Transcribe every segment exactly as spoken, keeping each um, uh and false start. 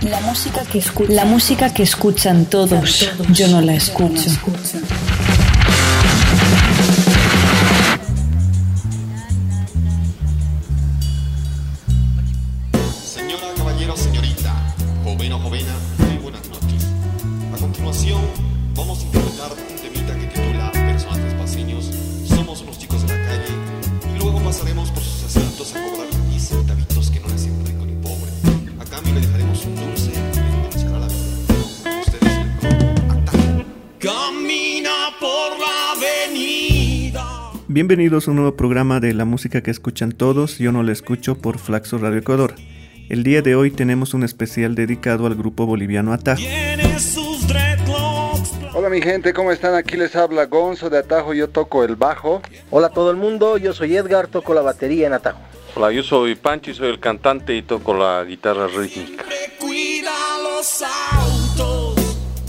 La música que escuchan, la música que escuchan todos, todos. Yo no la escucho. Señora, caballero, señorita, joven o jovena, muy buenas noches. A continuación, vamos a interpretar un temita que titula Personajes paseños. Somos unos chicos de la calle y luego pasaremos por sus asientos a cobrar diez centavitos que no le hacen rico ni pobre. A cambio le dejaremos un dulce que le endulzará la vida. Ustedes le Atajo. Camina por la avenida. Bienvenidos a un nuevo programa de La música que escuchan todos, yo no la escucho, por Flaxo Radio Ecuador. El día de hoy tenemos un especial dedicado al grupo boliviano Atajo. Hola mi gente, ¿cómo están? Aquí les habla Gonzo de Atajo, yo toco el bajo. Hola a todo el mundo, yo soy Edgar, toco la batería en Atajo. Hola, yo soy Panchi, soy el cantante y toco la guitarra rítmica. Cuida los autos.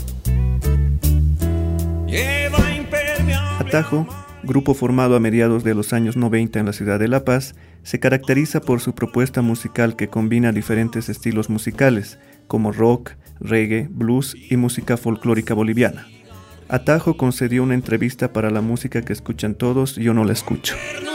Lleva impermeable. Atajo, grupo formado a mediados de los años noventa en la ciudad de La Paz, se caracteriza por su propuesta musical que combina diferentes estilos musicales, como rock, reggae, blues y música folclórica boliviana. Atajo concedió una entrevista para La música que escuchan todos, yo no la escucho.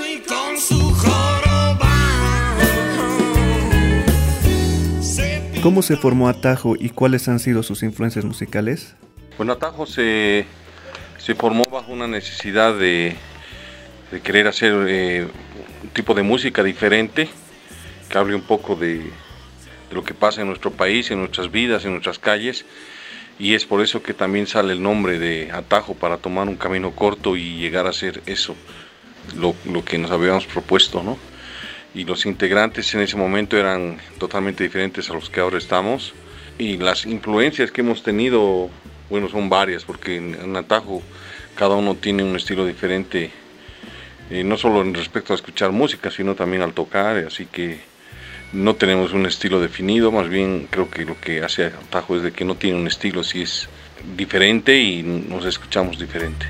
¿Cómo se formó Atajo y cuáles han sido sus influencias musicales? Bueno, Atajo se, se formó bajo una necesidad de, de querer hacer eh, un tipo de música diferente, que hable un poco de, de lo que pasa en nuestro país, en nuestras vidas, en nuestras calles, y es por eso que también sale el nombre de Atajo, para tomar un camino corto y llegar a hacer eso, lo, lo que nos habíamos propuesto, ¿no? Y los integrantes en ese momento eran totalmente diferentes a los que ahora estamos, y las influencias que hemos tenido, bueno, son varias, porque en, en Atajo cada uno tiene un estilo diferente, eh, no solo en respecto a escuchar música, sino también al tocar, así que no tenemos un estilo definido, más bien creo que lo que hace Atajo es de que no tiene un estilo, sí es diferente y nos escuchamos diferente.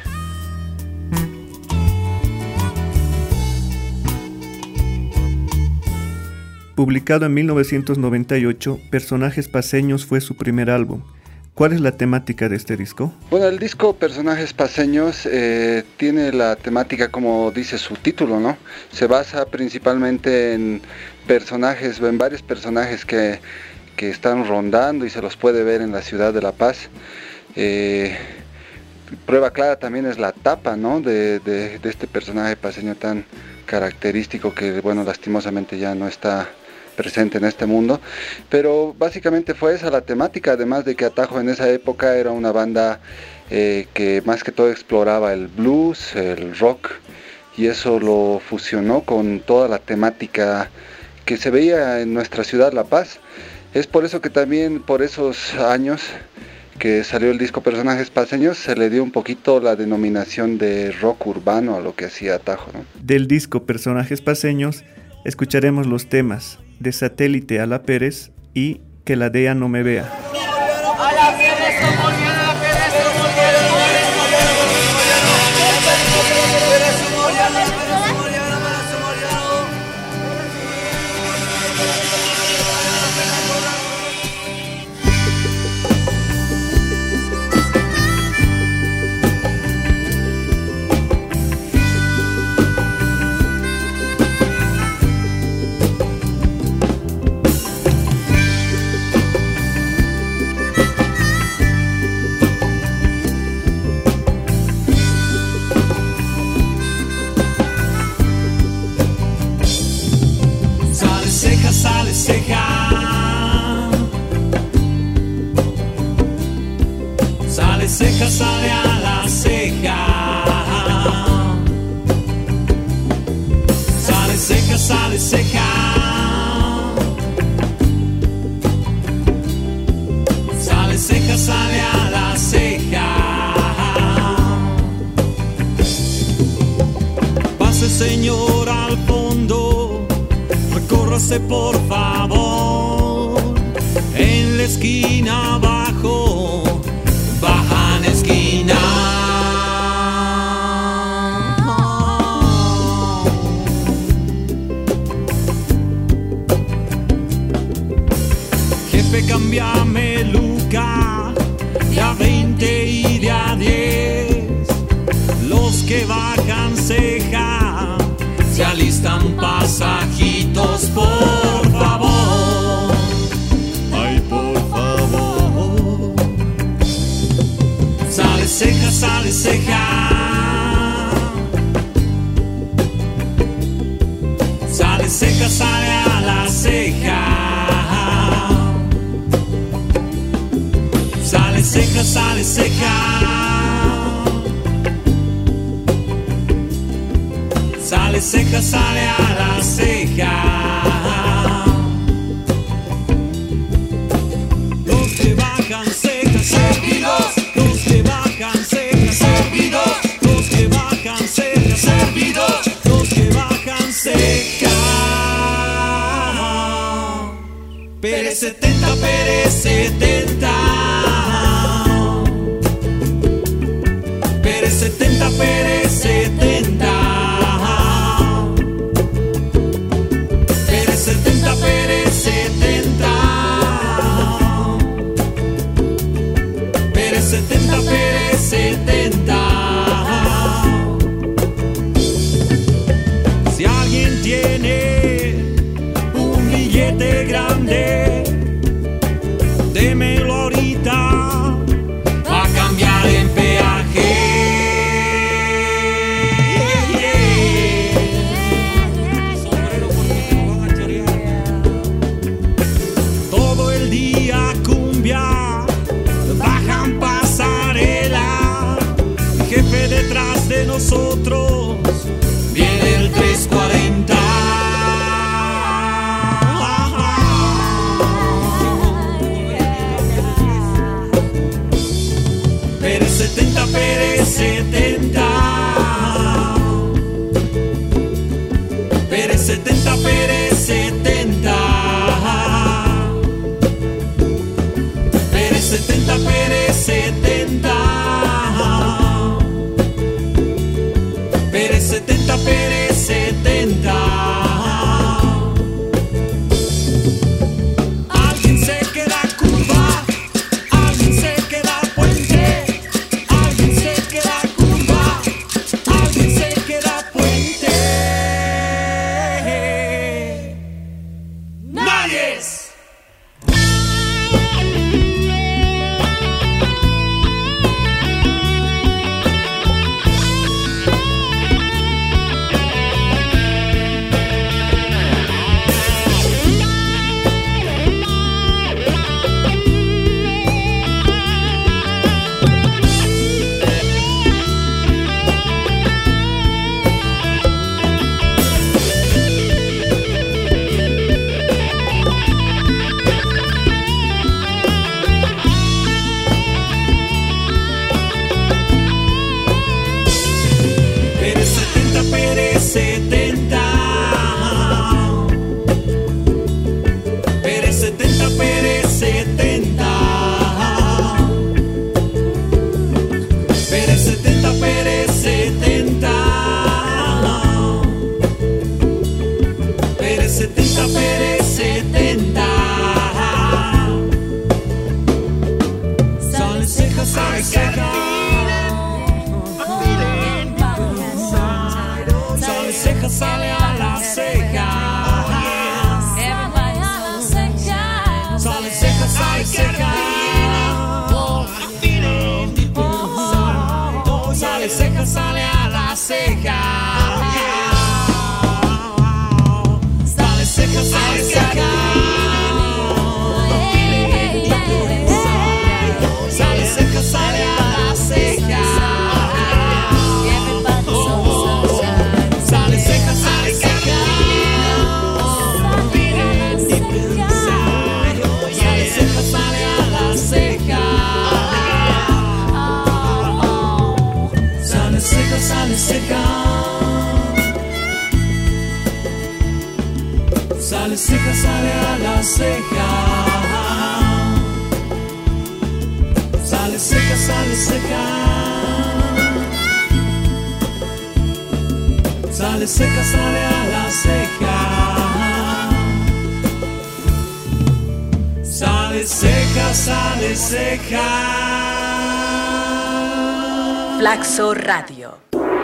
Publicado en mil novecientos noventa y ocho, Personajes paseños fue su primer álbum. ¿Cuál es la temática de este disco? Bueno, el disco Personajes paseños eh, tiene la temática como dice su título, ¿no? Se basa principalmente en personajes, en varios personajes que, que están rondando y se los puede ver en la ciudad de La Paz. Eh, prueba clara también es la tapa, ¿no? De, de, de este personaje paseño tan característico que, bueno, lastimosamente ya no está presente en este mundo, pero básicamente fue esa la temática, además de que Atajo en esa época era una banda eh, que más que todo exploraba el blues, el rock, y eso lo fusionó con toda la temática que se veía en nuestra ciudad La Paz. Es por eso que también por esos años que salió el disco Personajes paseños se le dio un poquito la denominación de rock urbano a lo que hacía Atajo, ¿no? Del disco Personajes paseños escucharemos los temas De Satélite a la Pérez y Que la D E A no me vea. Sale ceja, sale ceja, sale a la ceja, sale ceja, sale ceja, sale ceja, sale a la ceja. Pase señor al fondo, recórrase por favor, en la esquina abajo, baja en esquina. cámbiame Luca, de a veinte y de a diez. Los que bajan ceja se alistan pasajitos, por favor. Ay, por favor. Sale ceja, sale ceja. Sale ceja, sale a la ceja. Sale ceja, sale ceja. Sale ceja, sale a la ceja. Los que bajan ceja, servidos. Los que bajan ceja, servidos. Los que bajan ceja, servidos. Los que bajan ceja. Pérez setenta, Pérez setenta. Pérez setenta, Pérez setenta. Pérez setenta, Pérez setenta. Pérez setenta, Pérez setenta. Si alguien tiene un billete grande, démelo ahorita a cambiar en peaje. Sombrero porque te lo van a chorear. Todo el día cumbia, bajan pasarela. Jefe detrás de nosotros, viene el tres cuarenta. Pérez setenta, Pérez setenta. Pérez setenta, Pérez setenta. Pérez setenta, Pérez setenta. Pérez setenta, Pérez setenta. Alguien se queda curva, alguien se queda puente, alguien se queda curva, alguien se queda puente. Nadie es. Pérez setenta, Pérez setenta. Pérez setenta, Pérez setenta. Pérez setenta, Pérez setenta. Pérez setenta, Pérez setenta. Sale ceja, sale ceja. Sale ceja, sale a la ceja. Sale ceja, sale ceja. Sale ceja, sale a la ceja. Sale ceja, sale ceja. Sale ceja, sale a la ceja. Sale ceja, sale ceja. Sale ceja, sale a la ceja. Sale ceja, sale ceja. Sale ceja, sale a la ceja. Sale ceja, sale ceja. Sale seca, sale a la ceja. Sale de cejas a de cejas. Flaxo Radio.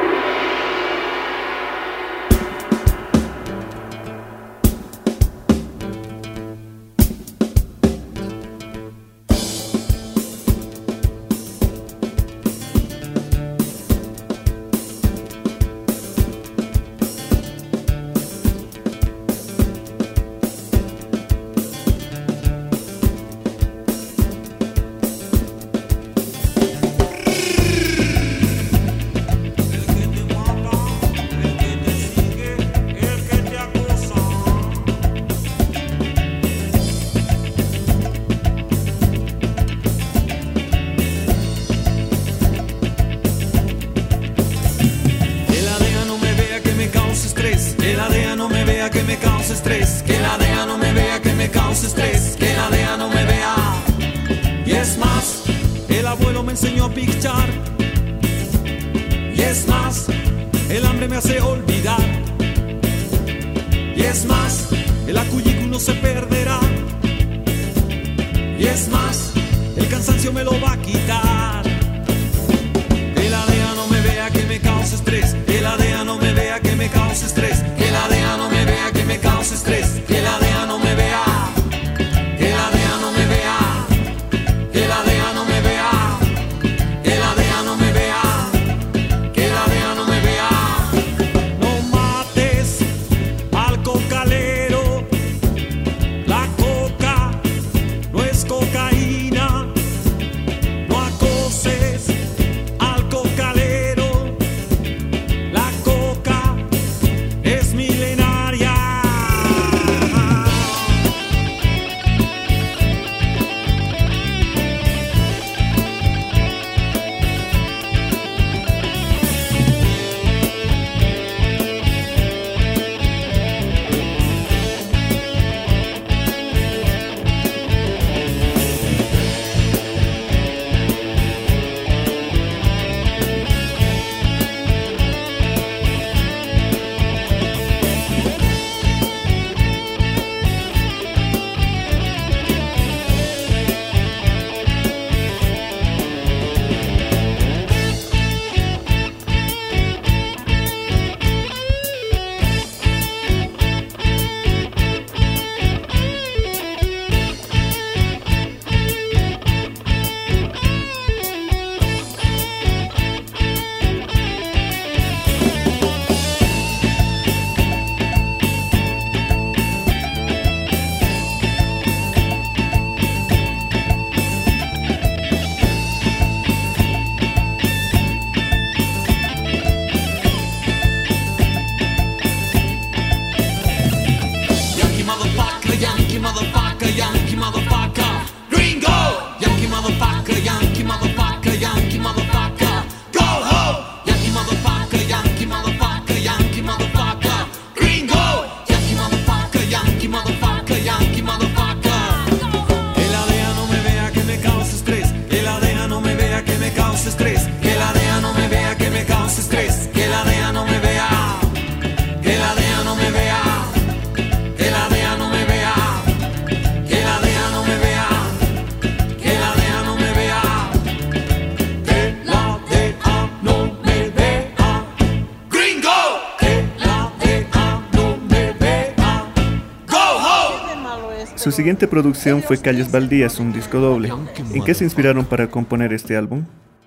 Su siguiente producción fue Calles Baldías, un disco doble. ¿En qué se inspiraron para componer este álbum?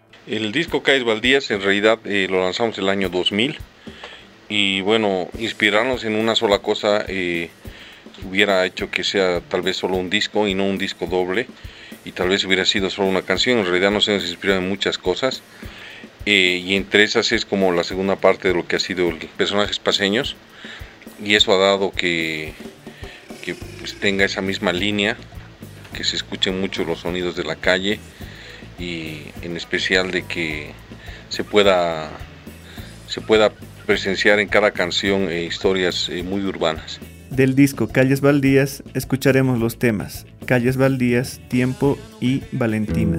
El disco Calles Baldías en realidad eh, lo lanzamos el año dos mil y bueno, inspirarnos en una sola cosa eh, hubiera hecho que sea tal vez solo un disco y no un disco doble, y tal vez hubiera sido solo una canción. En realidad nos hemos inspirado en muchas cosas eh, y entre esas es como la segunda parte de lo que ha sido el Personajes Paceños, y eso ha dado que, que pues, tenga esa misma línea, que se escuchen mucho los sonidos de la calle y en especial de que se pueda se pueda presenciar en cada canción eh, historias eh, muy urbanas. Del disco Calles Baldías escucharemos los temas Calles Baldías, Tiempo y Valentina.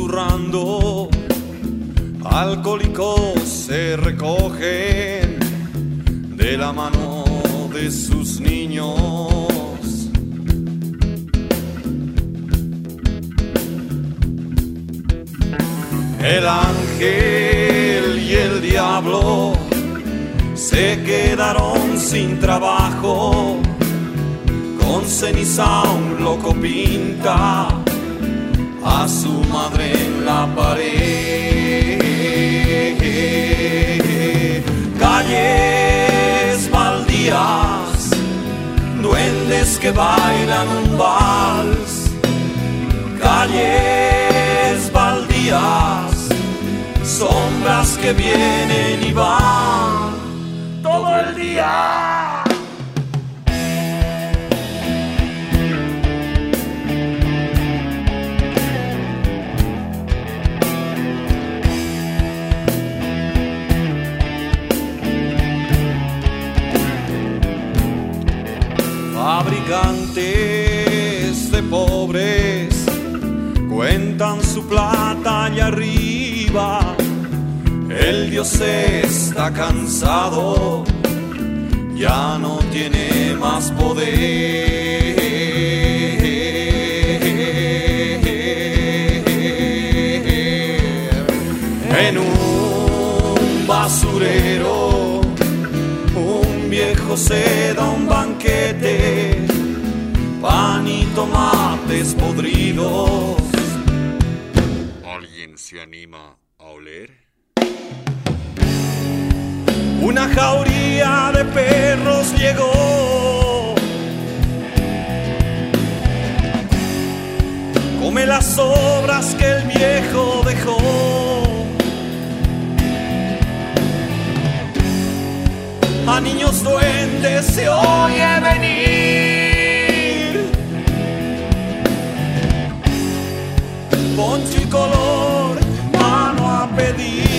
susurrando, alcohólicos se recogen de la mano de sus niños. El ángel y el diablo se quedaron sin trabajo, con ceniza un loco pinta a su madre en la pared. Calles baldías, duendes que bailan un vals. Calles baldías, sombras que vienen y van todo el día. Fabricantes de pobres cuentan su plata allá arriba. El Dios está cansado, ya no tiene más poder. En un basurero un viejo se da un banquete, pan y tomates podridos. ¿Alguien se anima a oler? Una jauría de perros llegó, come las sobras que el viejo dejó. A niños duendes se oye venir, poncho y color, mano a pedir.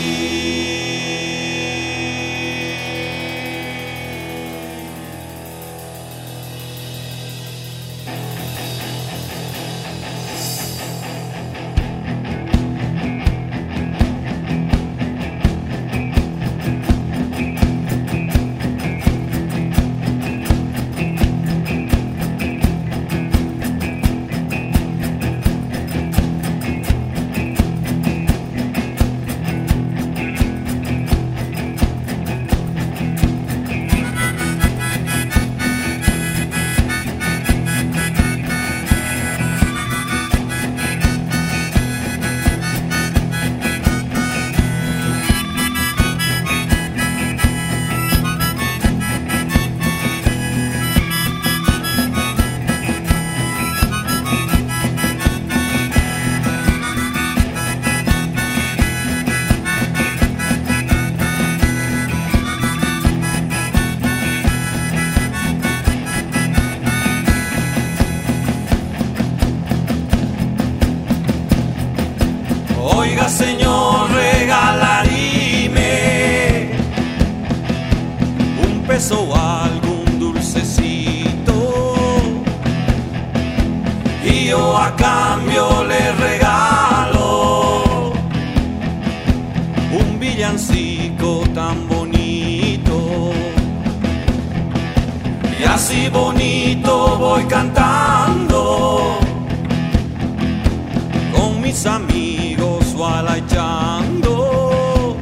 Oiga, señor, regalaríme un peso o algún dulcecito, y yo a cambio le regalo un villancico tan bonito. Y así bonito voy cantando con mis amigos gualachando.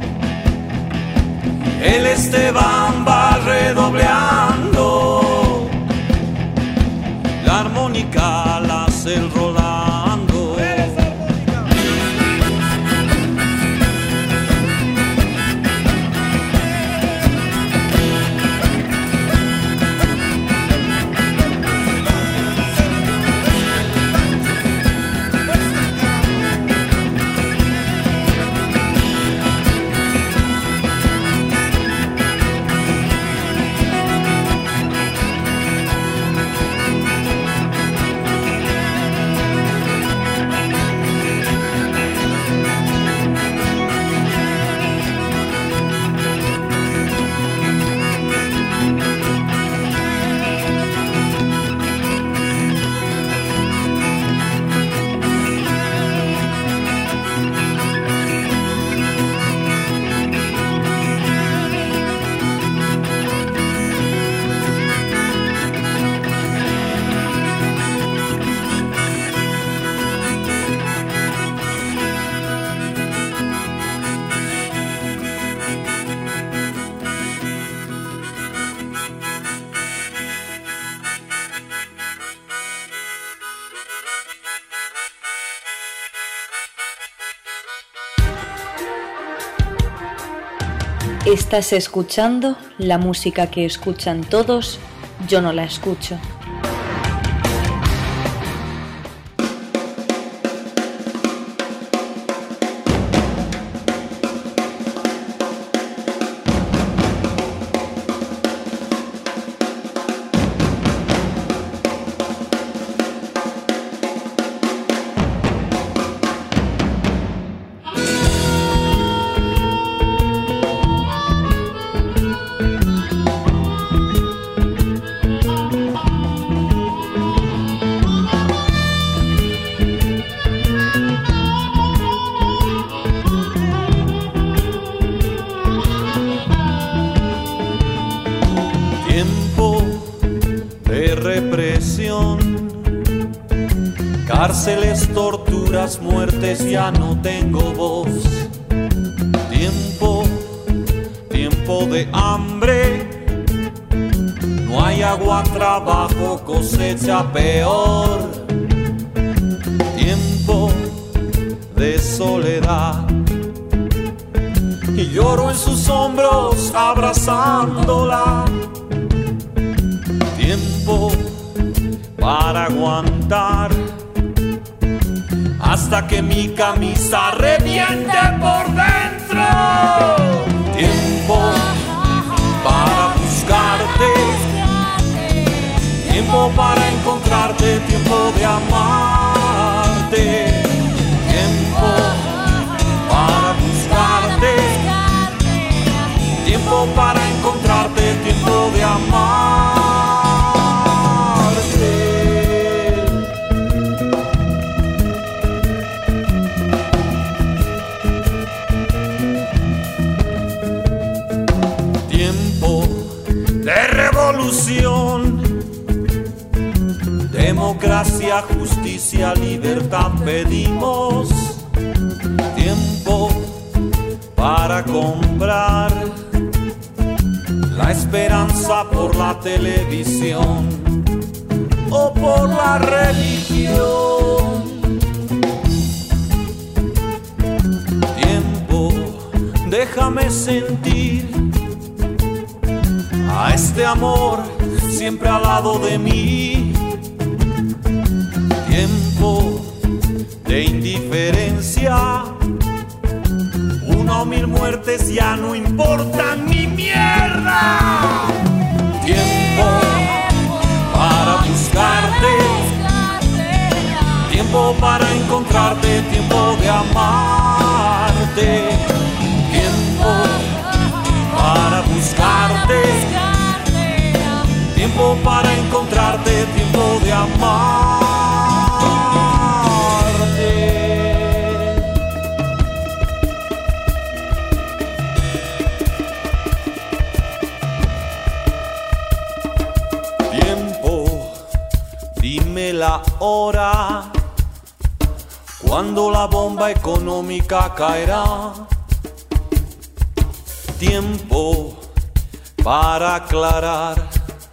El Esteban va redobleando, la armónica la hace el Rolando. Estás escuchando la música que escuchan todos, yo no la escucho. Cárceles, torturas, muertes, ya no tengo voz. Tiempo, tiempo de hambre. No hay agua, trabajo, cosecha peor. Tiempo de soledad. Y lloro en sus hombros abrazándola. Tiempo para aguantar hasta que mi camisa reviente por dentro. Tiempo para buscarte, tiempo para encontrarte, tiempo de amarte. Tiempo para buscarte, tiempo para encontrarte, tiempo de amarte. De revolución, democracia, justicia, libertad pedimos. Tiempo para comprar la esperanza por la televisión o por la religión. Tiempo, déjame sentir a este amor siempre al lado de mí. Tiempo de indiferencia, una o mil muertes ya no importan mi mierda. Tiempo para buscarte, tiempo para encontrarte, tiempo de amarte. Tiempo para buscarte, tiempo para encontrarte, tiempo de amarte. Tiempo, dime la hora, cuando la bomba económica caerá. Tiempo para aclarar,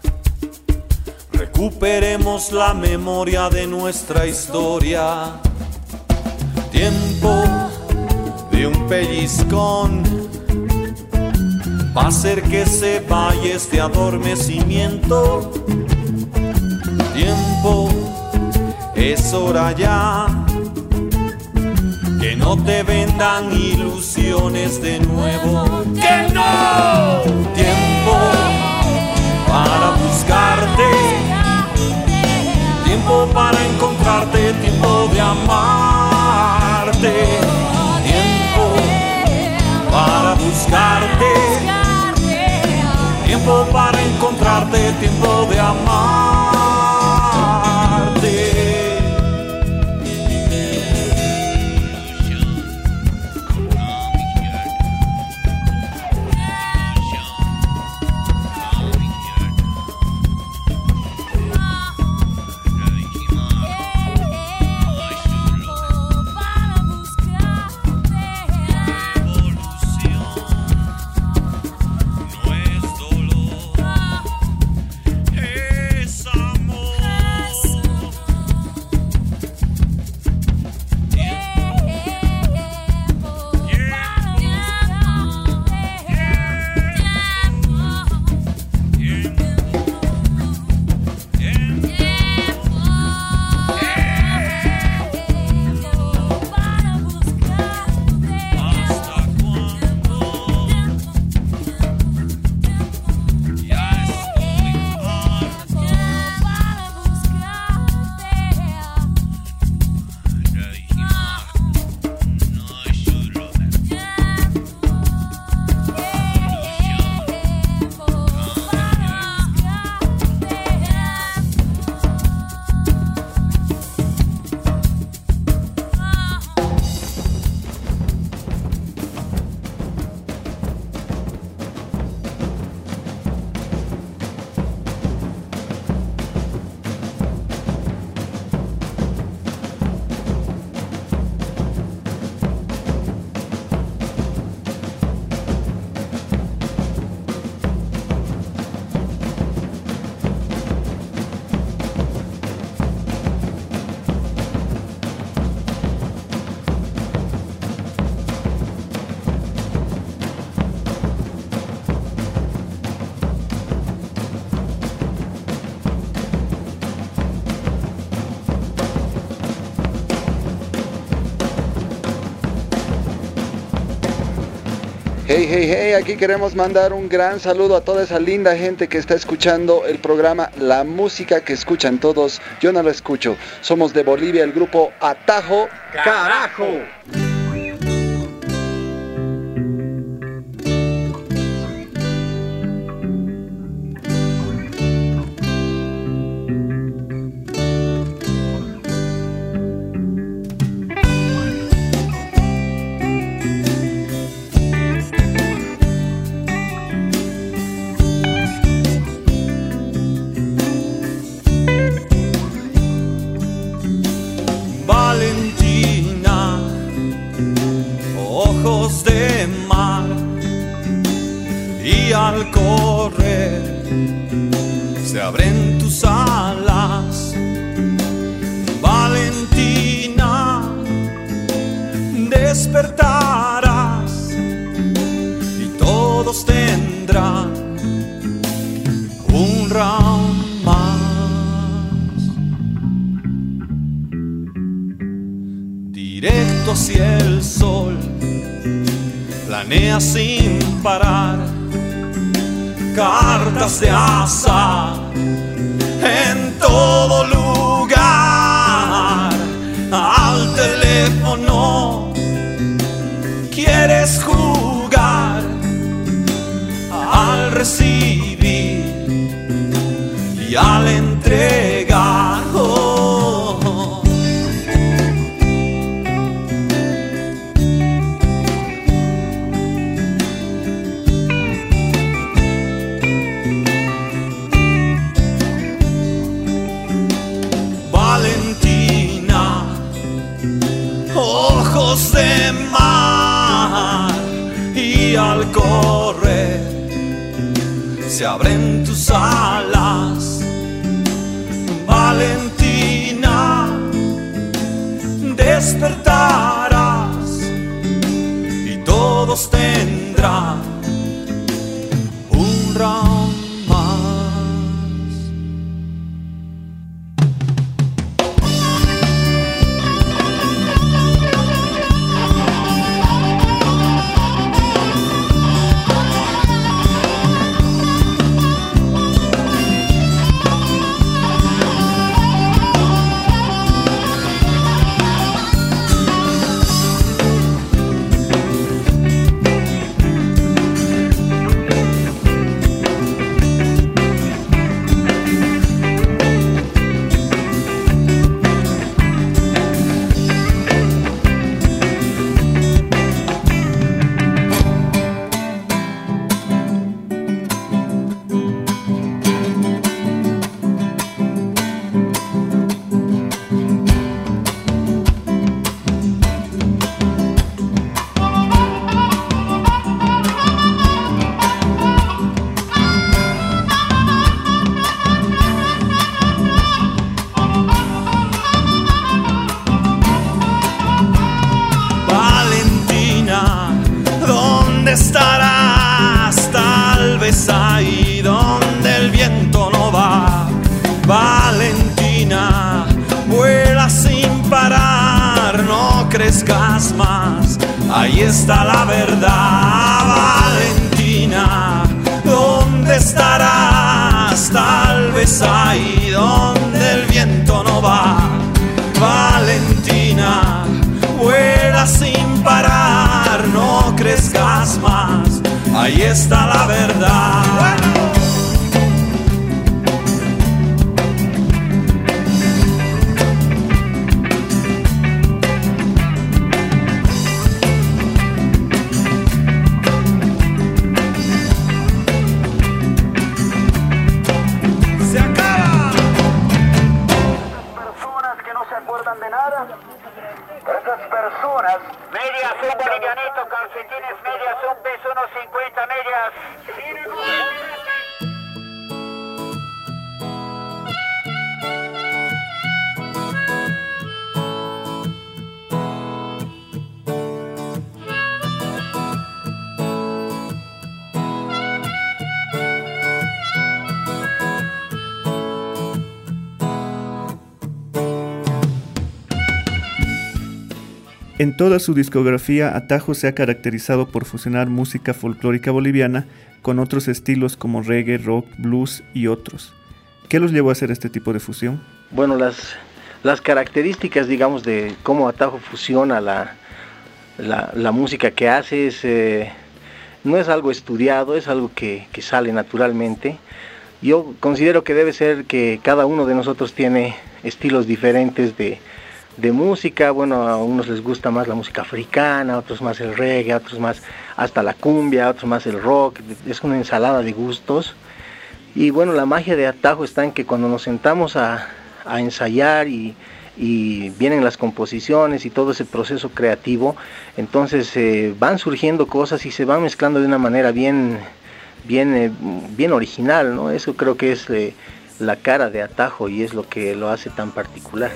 recuperemos la memoria de nuestra historia. Tiempo de un pellizcón, va a hacer que se vaya este adormecimiento. Tiempo, es hora ya, que no te vendan ilusiones de nuevo. ¡Que no! Tiempo para buscarte, tiempo para encontrarte, tiempo de amarte. Tiempo para buscarte, tiempo para encontrarte, tiempo de amarte. Para buscar Hey, hey, hey, aquí queremos mandar un gran saludo a toda esa linda gente que está escuchando el programa La Música que Escuchan Todos. Yo no lo escucho. Somos de Bolivia, el grupo Atajo Carajo. De mar, y al correr se abren tus alas, Valentina, despertarás y todos tendrán un round más, directo hacia el sol. Planea sin parar, cartas de azar en todo lugar. Al teléfono quieres jugar, al recibir y al entregar. Oh. Ojos de mar, y al correr se abren tus alas, Valentina, despertarás y todos tendrán un round más. Estarás tal vez ahí donde el viento no va, Valentina, vuela sin parar, no crezcas más, ahí está la verdad, Valentina, ¿dónde estarás? Tal vez ahí donde el viento no va, Valentina, vuela sin parar, no crezcas más, ahí está la verdad. Se acaba. Personas que no se acuerdan de nada. Esas personas, medias un bolivianito, calcetines, medias un peso, unos cincuenta, medias. En toda su discografía, Atajo se ha caracterizado por fusionar música folclórica boliviana con otros estilos como reggae, rock, blues y otros. ¿Qué los llevó a hacer este tipo de fusión? Bueno, las, las características, digamos, de cómo Atajo fusiona la, la, la música que hace es, eh, no es algo estudiado, es algo que, que sale naturalmente. Yo considero que debe ser que cada uno de nosotros tiene estilos diferentes de de música. Bueno, a unos les gusta más la música africana, a otros más el reggae, a otros más hasta la cumbia, a otros más el rock. Es una ensalada de gustos. Y bueno, la magia de Atajo está en que cuando nos sentamos a, a ensayar y, y vienen las composiciones y todo ese proceso creativo, entonces eh, van surgiendo cosas y se van mezclando de una manera bien, bien, eh, bien original, ¿no? Eso creo que es eh, la cara de Atajo y es lo que lo hace tan particular.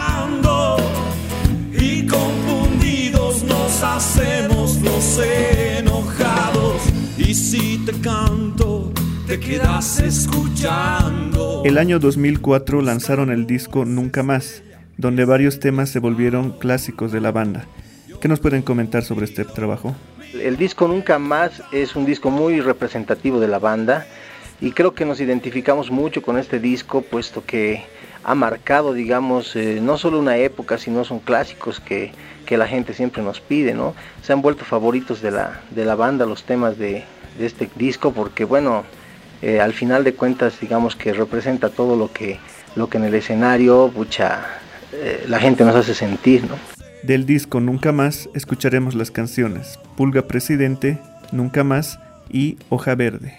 Y confundidos nos hacemos los enojados, y si te canto te quedas escuchando. El año dos mil cuatro lanzaron el disco Nunca Más, donde varios temas se volvieron clásicos de la banda. ¿Qué nos pueden comentar sobre este trabajo? El disco Nunca Más es un disco muy representativo de la banda. Y creo que nos identificamos mucho con este disco, puesto que ha marcado, digamos, eh, no solo una época, sino son clásicos que, que la gente siempre nos pide, ¿no? Se han vuelto favoritos de la, de la banda los temas de, de este disco, porque bueno, eh, al final de cuentas, digamos que representa todo lo que, lo que en el escenario, pucha, eh, la gente nos hace sentir, ¿no? Del disco Nunca Más escucharemos las canciones Pulga Presidente, Nunca Más y Hoja Verde.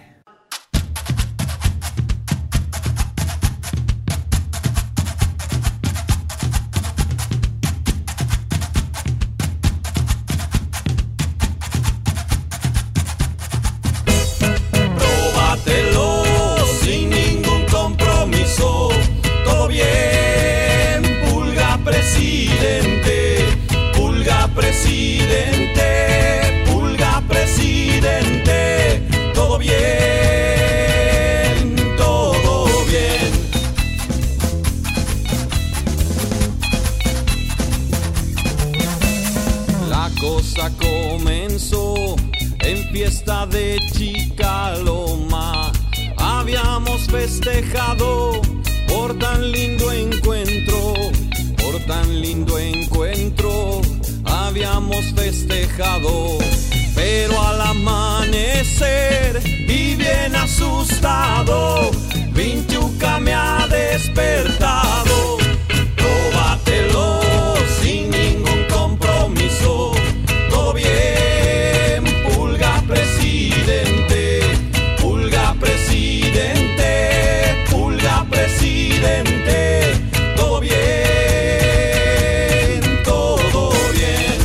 Comenzó en fiesta de Chicaloma. Habíamos festejado por tan lindo encuentro, por tan lindo encuentro. Habíamos festejado, pero al amanecer y bien asustado, Vinchuca me ha despertado. Róbatelo sin ningún compromiso. Todo bien, Pulga Presidente, Pulga Presidente, Pulga Presidente. Todo bien, todo bien.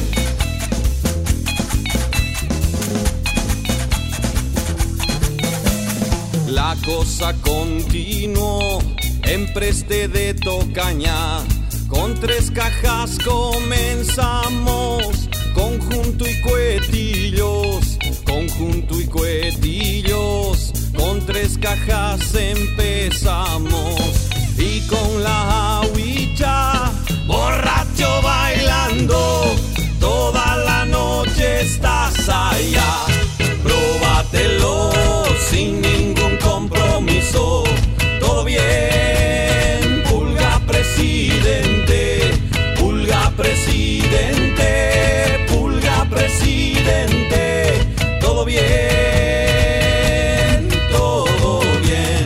La cosa continuó en Preste de Tocaña. Con tres cajas comenzamos, conjunto y cuetillos, conjunto y cuetillos. Con tres cajas empezamos y con la huicha, borracho bailando, toda la noche estás allá. Próbatelo sin ningún compromiso. Todo bien, Pulga Presidente, Pulga Presidente, Pulga Presidente. Todo bien, todo bien.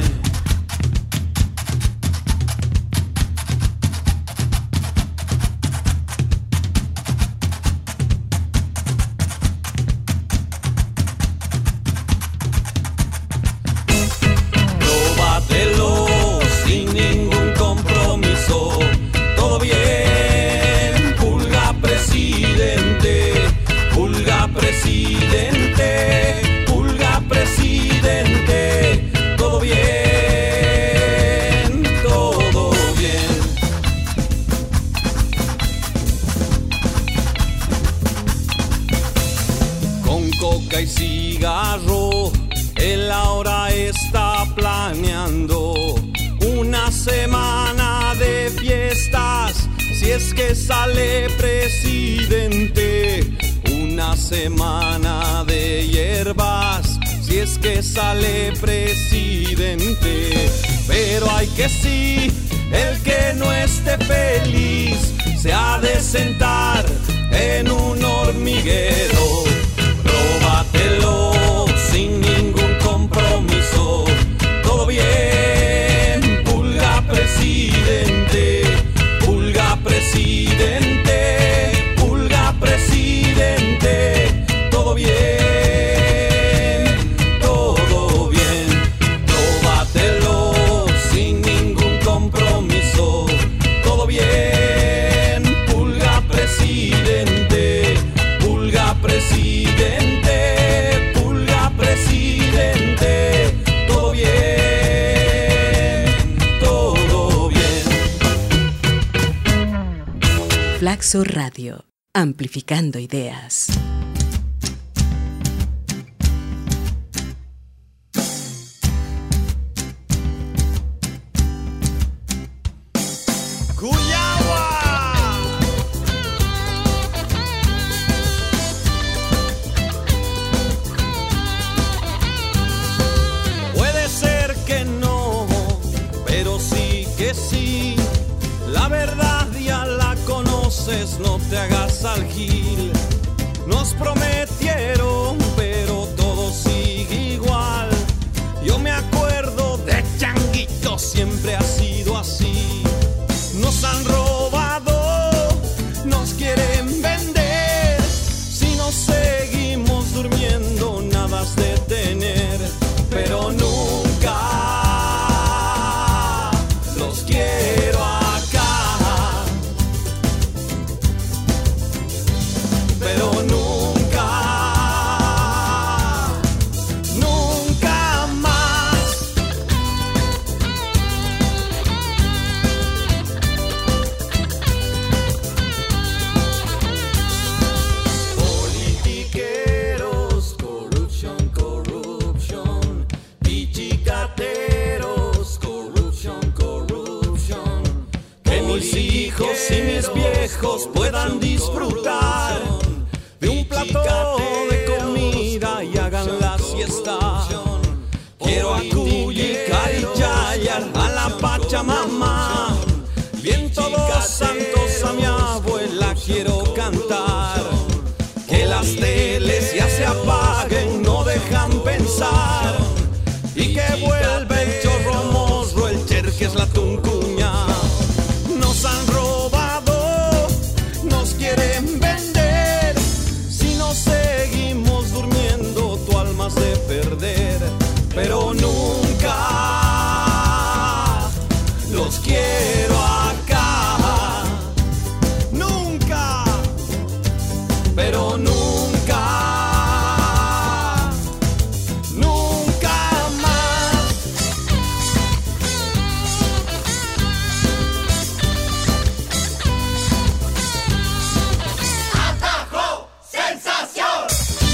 Próbatelo sin ningún compromiso. Todo bien, Pulga Presidente, Pulga Presidente, Pulga Presidente. Todo bien, todo bien. Con coca y cigarro, él ahora está planeando una semana de fiestas si es que sale presidente. Una semana de hierbas, si es que sale presidente. Pero hay que sí, el que no esté feliz se ha de sentar en un hormiguero. Róbatelo sin ningún compromiso. Todo bien, Pulga presidente, Pulga presidente, Pulga presidente. Todo bien, todo bien. Róbatelo sin ningún compromiso. Todo bien, Pulga presidente, Pulga presidente, Pulga presidente. Todo bien, todo bien. Flaxo Radio, amplificando ideas. Puede ser que no, pero sí que sí. La verdad ya la conoces, no te hagas al gil. Nos prometieron, pero todo sigue igual. Yo me acuerdo de Changuito, siempre ha sido así. Nos han robado, nos quieren vender. Si nos seguimos durmiendo, nada has de tener. Pero nunca los quiero acá. Pero nunca, nunca más. Politiqueros, corruption, corruption. Pichicateros, corruption, corruption. Que mis hijos y mis viejos puedan disfrutar de un plato de comida y hagan la siesta. Quiero a Cuyi, Cariyayar, a la Pachamama, y en todos santos a mi abuela quiero cantar. Que las teles ya se apaguen, no dejan pensar. Y que vuelva el chorro mosro, el cherques, la tuncuña. Nos han robado, nos quieren vender. Si nos seguimos durmiendo, tu alma has de perder. Pero nunca los quiero acá. Nunca, pero nunca, nunca más. ¡Atajo! ¡Sensación!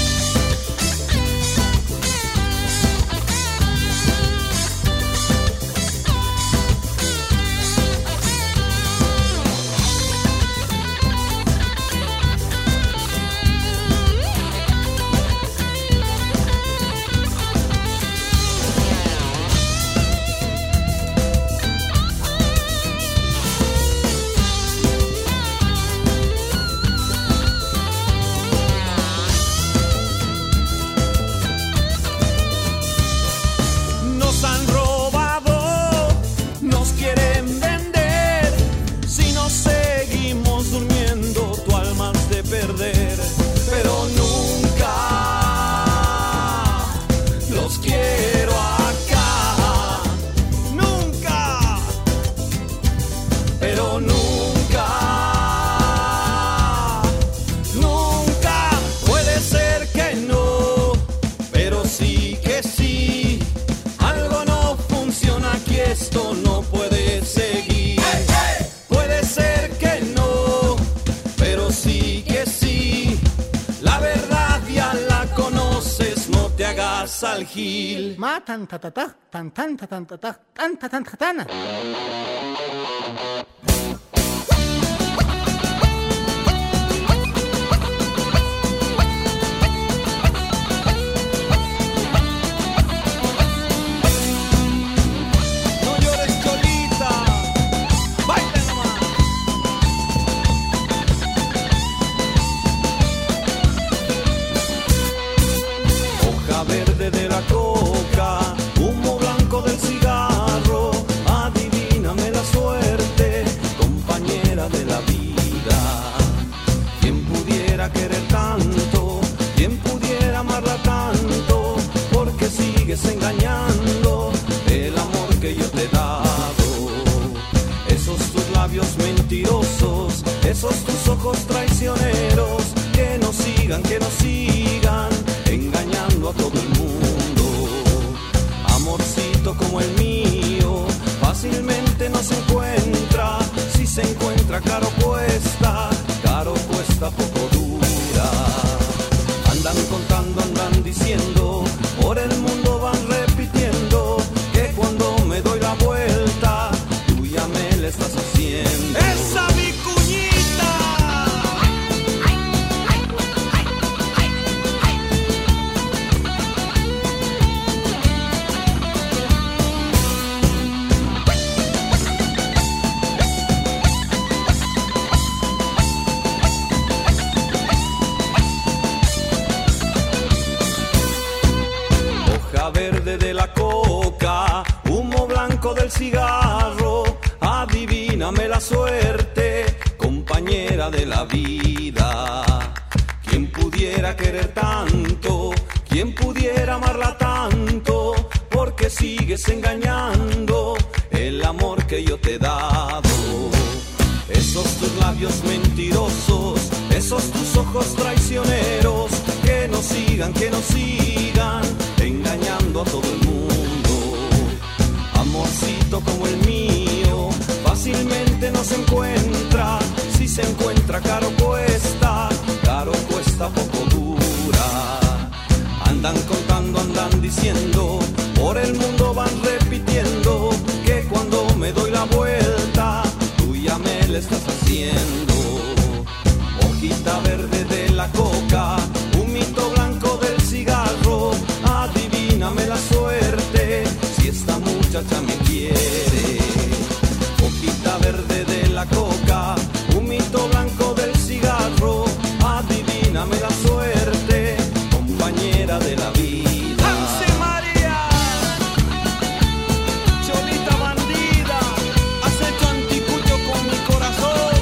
Nos han robado, nos quieren vender. Si nos seguimos durmiendo, tu alma has de perder. Pero nunca los quiero acá. Nunca, pero nunca, nunca. Puede ser que no, pero sí que sí. Algo no funciona aquí, esto no puede seguir. Puede ser que no, pero sí que sí. La verdad ya la conoces, no te hagas al gil. Ma tan ta ta ta, tan tan ta tan ta ta, tan ta tan ta tana. esos tus ojos traicioneros, que nos sigan, que nos sigan, engañando a todo el mundo. Amorcito como el mío, fácilmente no se encuentra, si se encuentra caro cuesta, caro cuesta poco dura. Andan contando, andan diciendo, por el mundo van repitiendo, que cuando me doy la vuelta, tú ya me la estás haciendo. ¡Esa vicuñita! Verde de la coca, humo blanco del cigarro, adivíname la suerte, compañera de la vida. ¿Quién pudiera querer tanto? ¿Quién pudiera amarla tanto? Porque sigues engañando el amor que yo te he dado. Esos tus labios mentirosos, esos tus ojos traicioneros, que nos sigan, que nos sigan, engañando a todo el mundo. Amorcito como el mío, fácilmente no se encuentra, si se encuentra caro cuesta, caro cuesta poco dura. Andan contando, andan diciendo, por el mundo van repitiendo, que cuando me doy la vuelta, tú ya me la estás haciendo. Hojita verde de la coca, humito blanco del cigarro, adivíname la suerte, si esta muchacha me quiere. Hojita verde de la coca, humito blanco del cigarro, adivíname la suerte, compañera de la vida. ¡Ave María! Cholita bandida, has hecho anticucho con mi corazón.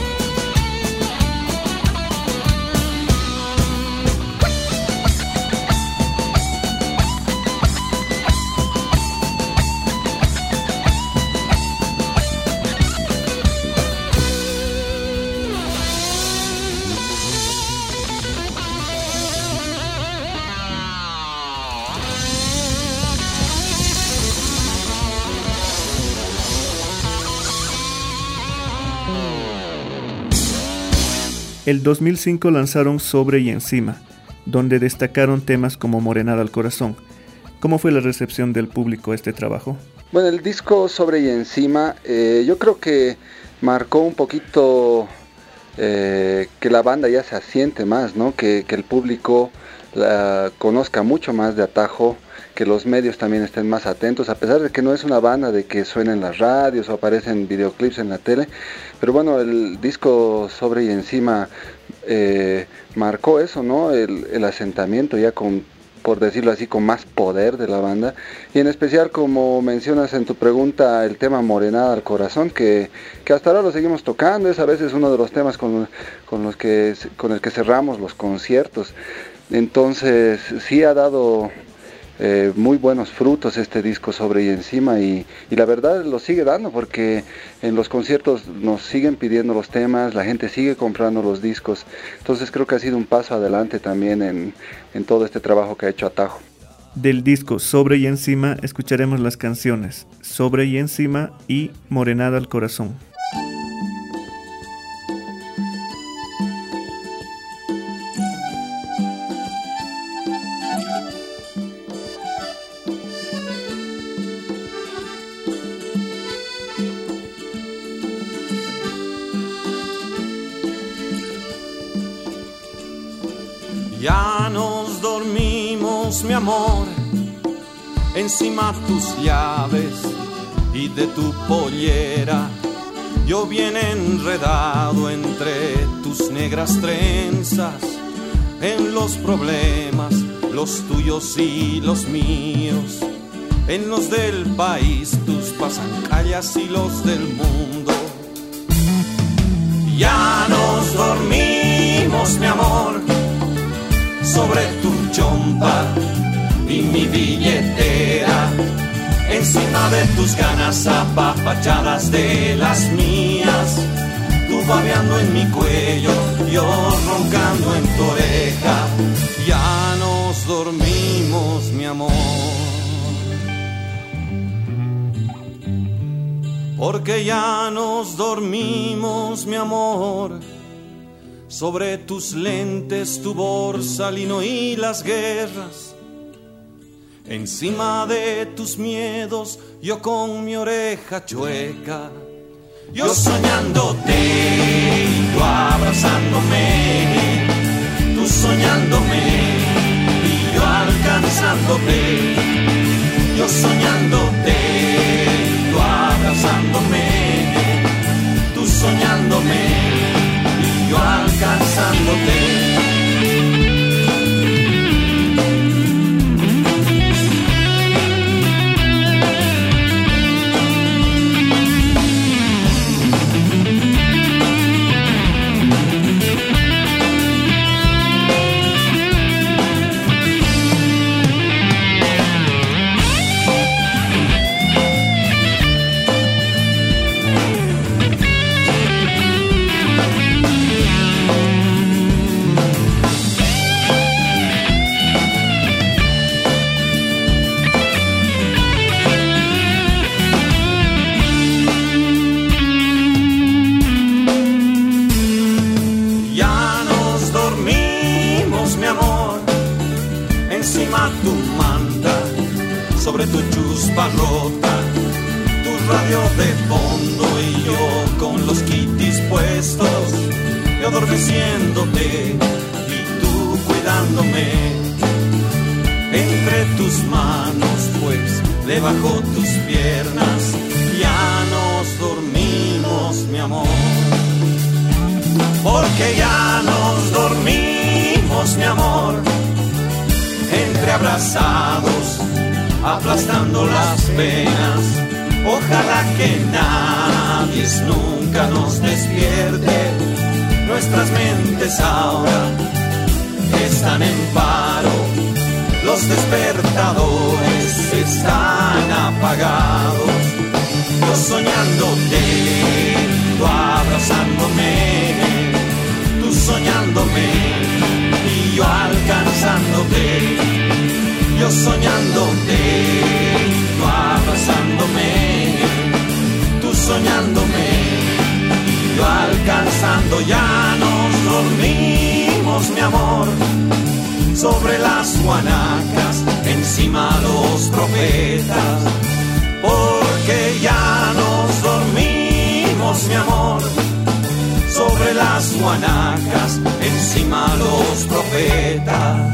El dos mil cinco lanzaron Sobre y Encima, donde destacaron temas como Morenada al Corazón. ¿Cómo fue la recepción del público a este trabajo? Bueno, el disco Sobre y Encima, eh, yo creo que marcó un poquito eh, que la banda ya se asiente más, ¿no? Que, que el público la conozca mucho más de Atajo, que los medios también estén más atentos, a pesar de que no es una banda de que suena en las radios o aparecen videoclips en la tele, pero bueno, el disco Sobre y Encima eh, marcó eso, ¿no? El, el asentamiento ya con, por decirlo así, con más poder de la banda, y en especial, como mencionas en tu pregunta, el tema Morenada al Corazón, que, que hasta ahora lo seguimos tocando, es a veces uno de los temas con, con los que con el que cerramos los conciertos. Entonces sí ha dado eh, muy buenos frutos este disco Sobre y Encima, y, y la verdad lo sigue dando, porque en los conciertos nos siguen pidiendo los temas, la gente sigue comprando los discos. Entonces creo que ha sido un paso adelante también en, en todo este trabajo que ha hecho Atajo. Del disco Sobre y Encima escucharemos las canciones Sobre y Encima y Morenada al Corazón. Ya nos dormimos, mi amor, encima tus llaves y de tu pollera. Yo bien enredado entre tus negras trenzas, en los problemas, los tuyos y los míos, en los del país, tus pasancallas y los del mundo. Ya nos dormimos, mi amor, sobre tu chompa y mi billetera, encima de tus ganas apapachadas de las mías. Tu babeando en mi cuello, yo roncando en tu oreja. Ya nos dormimos, mi amor. Porque ya nos dormimos, mi amor. Sobre tus lentes, tu bolsa, lino y las guerras. Encima de tus miedos, yo con mi oreja chueca. Yo soñándote y tú abrazándome. Tú soñándome y yo alcanzándote. Yo soñándote y tú abrazándome. Tú soñándome y yo alcanzándote. Tu manta, sobre tu chuspa rota, tu radio de fondo y yo con los kitties puestos, yo adormeciéndote y tú cuidándome entre tus manos, pues debajo tus piernas ya nos dormimos, mi amor. Porque ya nos dormimos, mi amor. Entre abrazados, aplastando las penas. Ojalá que nadie nunca nos despierte. Nuestras mentes ahora están en paro. Los despertadores están apagados. Yo soñándote, tú abrazándome, tú soñándome y yo alcanzándote, yo soñándote, tú abrazándome, tú soñándome y yo alcanzando. Ya nos dormimos, mi amor, sobre las guanacas, encima los profetas, porque ya nos dormimos, mi amor, sobre las guanacas, encima los profetas.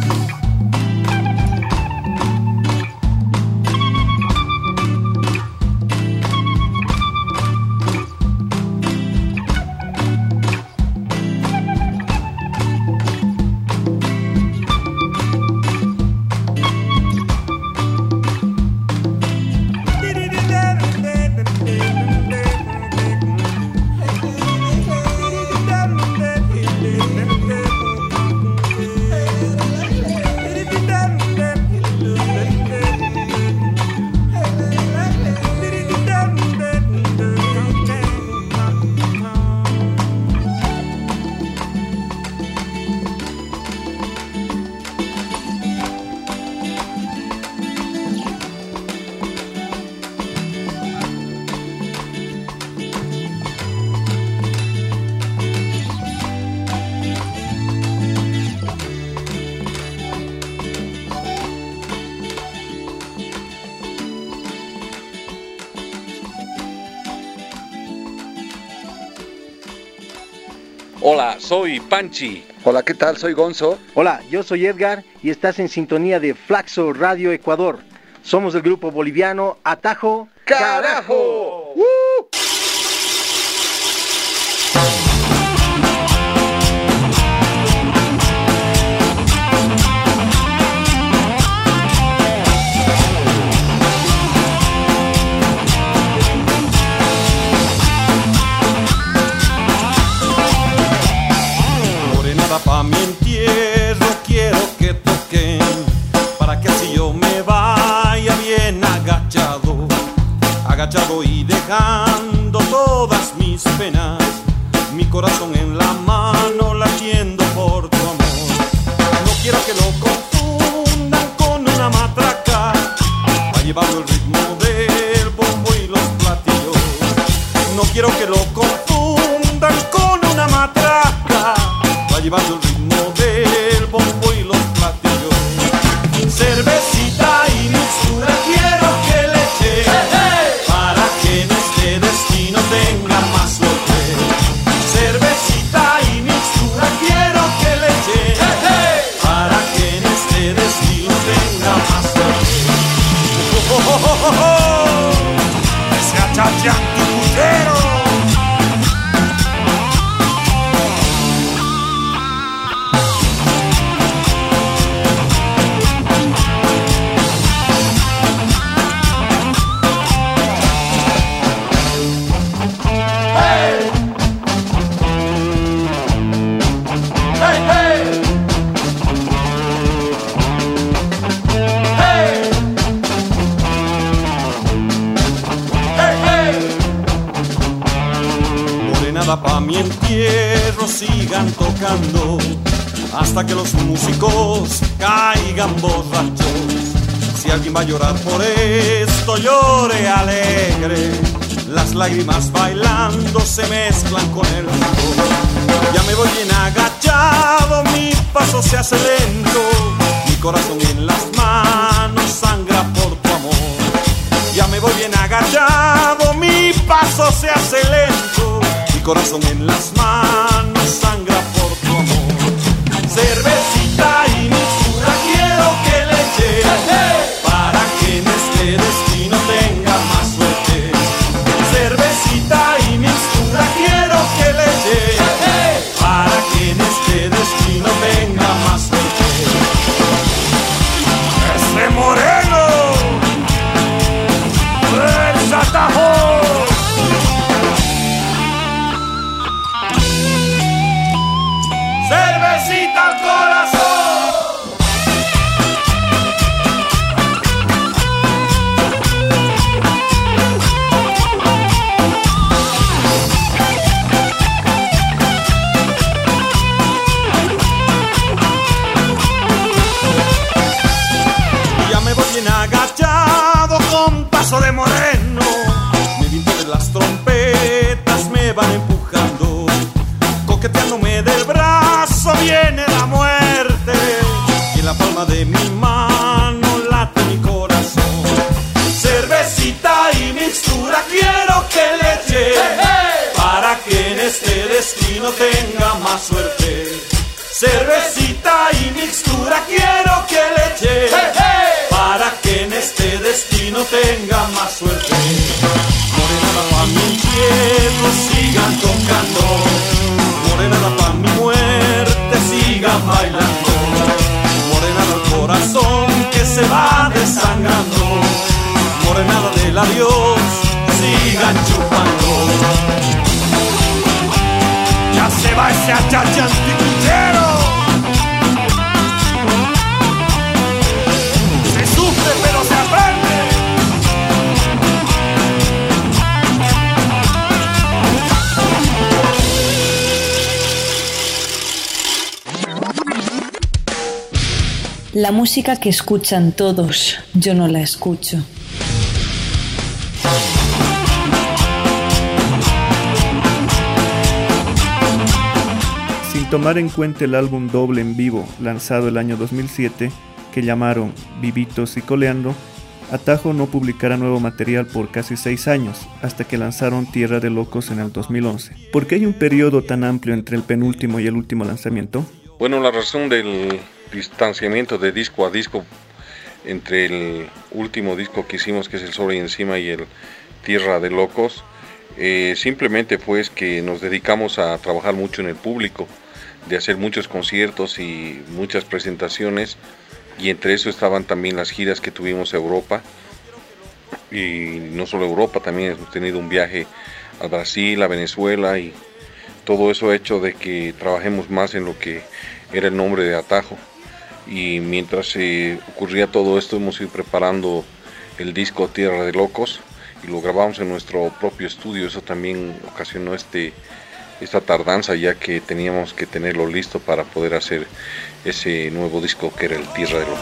Hola, soy Panchi. Hola, ¿qué tal? Soy Gonzo. Hola, yo soy Edgar y estás en sintonía de Flaxo Radio Ecuador. Somos del grupo boliviano Atajo ¡Carajo! ¡Uh! Pa' mi entierro quiero que toquen, para que así yo me vaya bien agachado, agachado y dejando todas mis penas, mi corazón en la mano latiendo por tu amor. No quiero que lo confundan con una matraca, va llevando el ritmo del bombo y los platillos. No quiero que lo confundan con una matraca, va llevando el ritmo del bombo y los platillos. Cervecita y mixtura quiero que le eche, hey, hey, para que en este destino tenga más suerte. Cervecita y mixtura quiero que le eche, hey, hey, para que en este destino tenga más suerte. Oh, oh, oh, oh, oh, oh. Ese achachán tu puchero. Pa' mi entierro sigan tocando hasta que los músicos caigan borrachos. Si alguien va a llorar por esto, llore alegre. Las lágrimas bailando se mezclan con el sudor. Ya me voy bien agachado, mi paso se hace lento, mi corazón en las manos sangra por tu amor. Ya me voy bien agachado, mi paso se hace lento, mi corazón en las manos sangra por tu amor. Cervecita y mixtura quiero que le eche, hey, hey, para que en este destino tenga más suerte. Cervecita y mixtura quiero que le eche, hey, hey, para que en este destino tenga más suerte. ¡Ese moreno! ¡El Satajo! ¡Cervecita al corazón! Ya me voy bien agachado con paso de moreno, mi viento de las trompetas me van empujando, coqueteándome del brazo viene la muerte, y en la palma de mi mano late mi corazón. Cervecita y mixtura quiero que le eche, hey, hey, para que en este destino tenga más suerte. Cervecita y mixtura quiero que le eche, hey, hey, para que en este destino tenga más suerte. Morenada pa' mi entierro sigan tocando, morenada pa' mi muerte sigan bailando, morenada al corazón que se va desangrando, morenada del adiós sigan chupando. Ya se va ese achache anticuchero, se sufre pero se aprende. La música que escuchan todos, yo no la escucho. Sin tomar en cuenta el álbum doble en vivo lanzado el año dos mil siete, que llamaron Vivitos y Coleando, Atajo no publicará nuevo material por casi seis años, hasta que lanzaron Tierra de Locos en el dos mil once. ¿Por qué hay un periodo tan amplio entre el penúltimo y el último lanzamiento? Bueno, la razón del distanciamiento de disco a disco entre el último disco que hicimos, que es el Sobre y Encima, y el Tierra de Locos, eh, simplemente pues que nos dedicamos a trabajar mucho en el público, de hacer muchos conciertos y muchas presentaciones, y entre eso estaban también las giras que tuvimos a Europa, y no solo Europa, también hemos tenido un viaje a Brasil, a Venezuela, y todo eso ha hecho de que trabajemos más en lo que era el nombre de Atajo. Y mientras eh, ocurría todo esto, hemos ido preparando el disco Tierra de Locos y lo grabamos en nuestro propio estudio. Eso también ocasionó este esta tardanza, ya que teníamos que tenerlo listo para poder hacer ese nuevo disco que era el Tierra de Locos.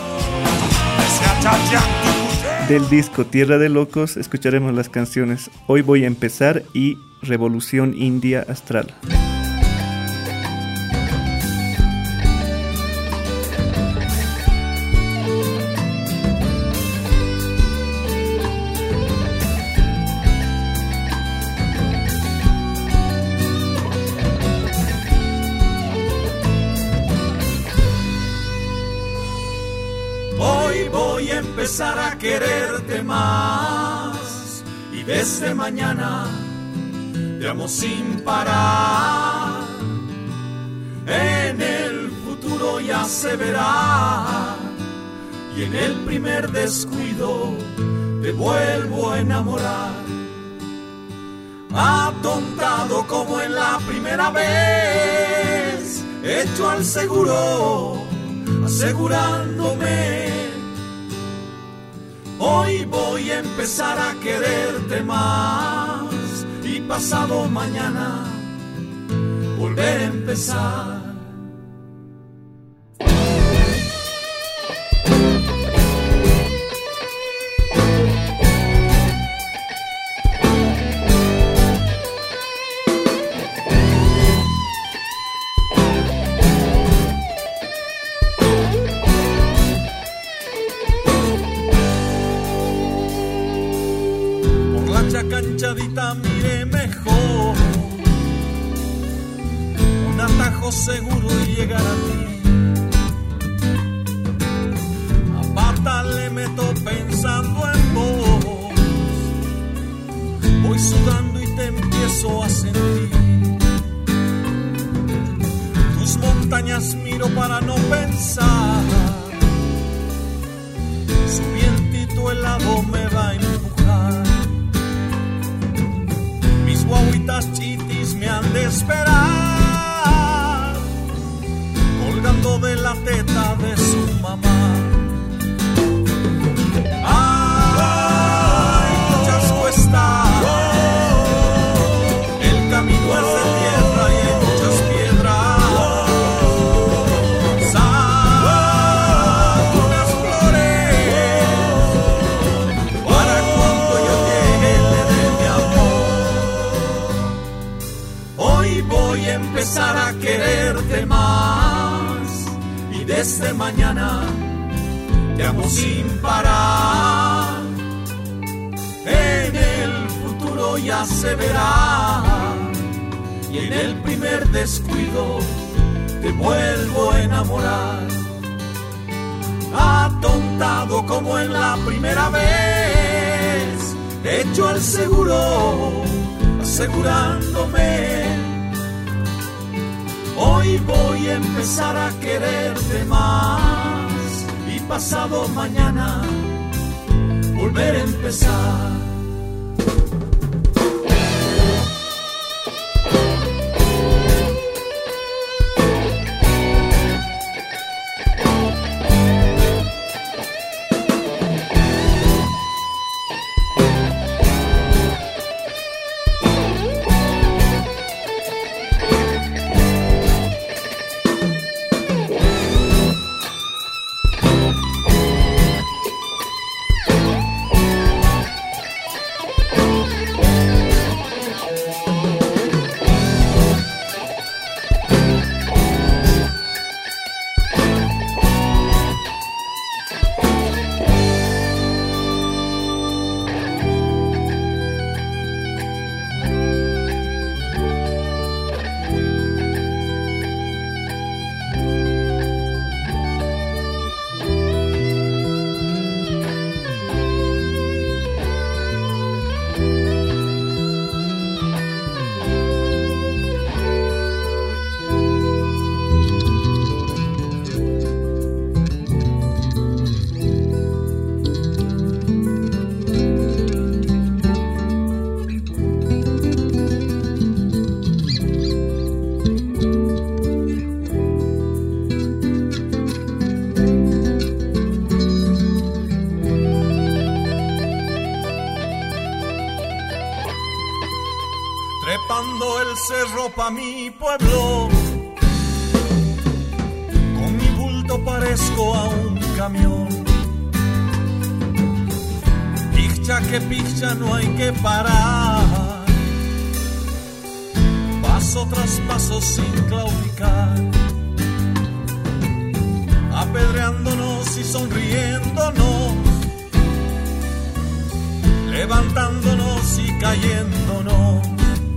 Del disco Tierra de Locos escucharemos las canciones Hoy Voy a Empezar y Revolución India Astral. Empezar a quererte más y desde mañana te amo sin parar. En el futuro ya se verá y en el primer descuido te vuelvo a enamorar. Atontado como en la primera vez, hecho al seguro, asegurándome. Hoy voy a empezar a quererte más y pasado mañana volver a empezar. Canchadita mire mejor, un atajo seguro y llegar a ti. A pata le meto pensando en vos, voy sudando y te empiezo a sentir. Tus montañas miro para no pensar, su vientito helado me va a empujar. Guaguitas chitis me han de esperar, colgando de la teta de su mamá. Hay muchas cuestas, el camino es de tierra y hay muchas piedras. Saco unas flores para cuando yo llegue le dé mi amor. Hoy voy a empezar a quererte más y desde mañana te amo sin parar. En el futuro ya se verá y en el primer descuido te vuelvo a enamorar. Atontado como en la primera vez, hecho al seguro, asegurándome. Hoy voy a empezar a quererte más y pasado mañana volver a empezar. trepando el cerro pa' mi pueblo. Con mi bulto parezco a un camión. Picha que picha, no hay que parar. Paso tras paso sin claudicar. Apedreándonos y sonriéndonos, levantándonos y cayéndonos,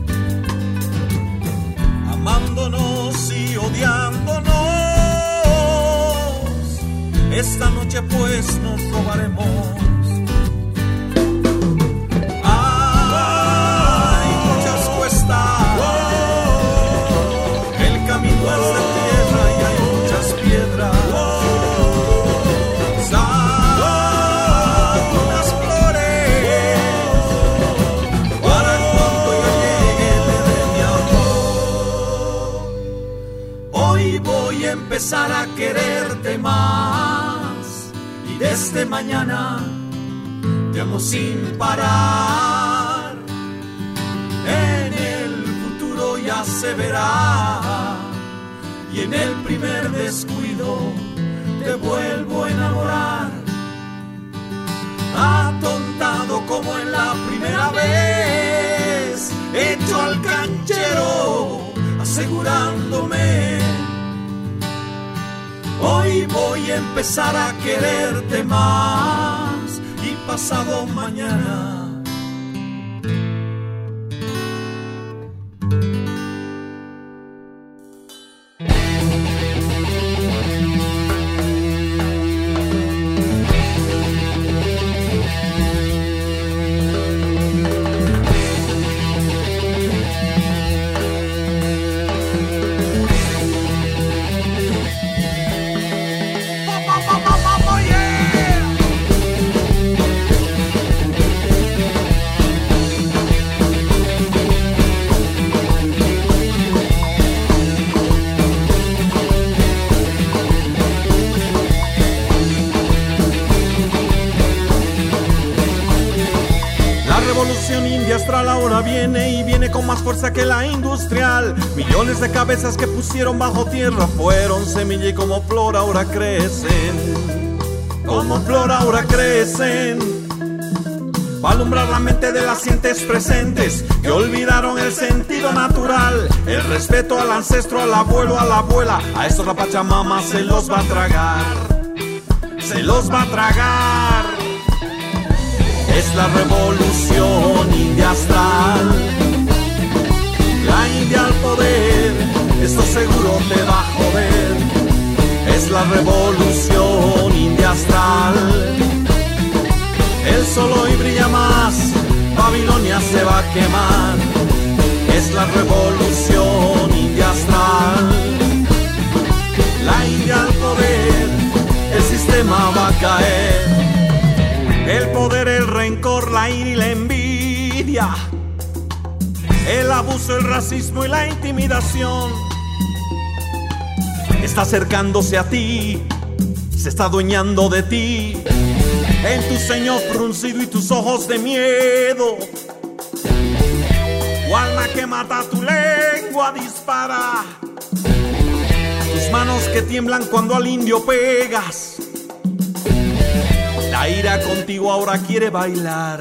amándonos y odiándonos. Esta noche pues nos robaremos. Hay muchas cuestas, el camino es de tierra y hay muchas piedras. Empezar a quererte más y desde mañana te amo sin parar. En el futuro ya se verá y en el primer descuido te vuelvo a enamorar. Atontado como en la primera vez, hecho al canchero asegurándome. Hoy voy a empezar a quererte más y pasado mañana ahora viene y viene con más fuerza que la industrial. Millones de cabezas que pusieron bajo tierra fueron semilla y como flor ahora crecen. Como flor ahora crecen. Va a alumbrar la mente de las gentes presentes que olvidaron el sentido natural, el respeto al ancestro, al abuelo, a la abuela. A estos la Pachamama se los va a tragar. Se los va a tragar. Es la revolución india astral, la India al poder, esto seguro te va a joder. Es la revolución india astral, el sol hoy brilla más, Babilonia se va a quemar. Es la revolución india astral, la India al poder, el sistema va a caer. El poder, el rencor, la ira y la envidia, el abuso, el racismo y la intimidación está acercándose a ti, se está adueñando de ti. En tu ceño fruncido y tus ojos de miedo, tu alma que mata, tu lengua dispara, tus manos que tiemblan cuando al indio pegas. La ira contigo ahora quiere bailar.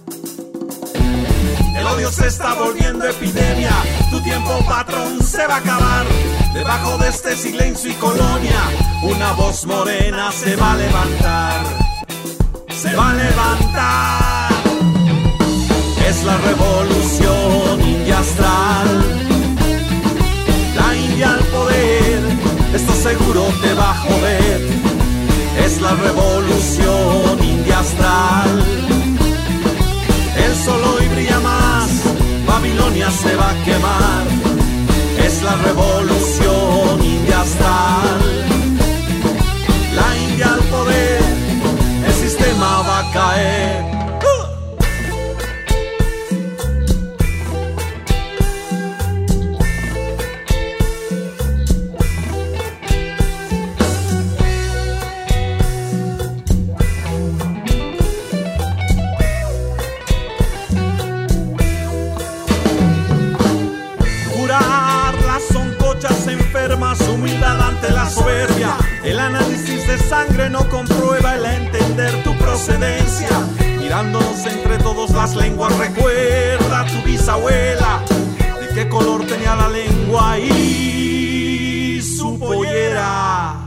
El odio se está volviendo epidemia. Tu tiempo, patrón, se va a acabar. Debajo de este silencio y colonia, una voz morena se va a levantar. Se va a levantar. Es la revolución india astral, la India al poder, esto seguro te va a joder. Es la revolución india astral, el sol hoy brilla más, Babilonia se va a quemar. Es la revolución india astral, la India al poder, el sistema va a caer. sangre no comprueba el entender tu procedencia. Mirándonos entre todos las lenguas, recuerda a tu bisabuela de qué color tenía la lengua y su pollera.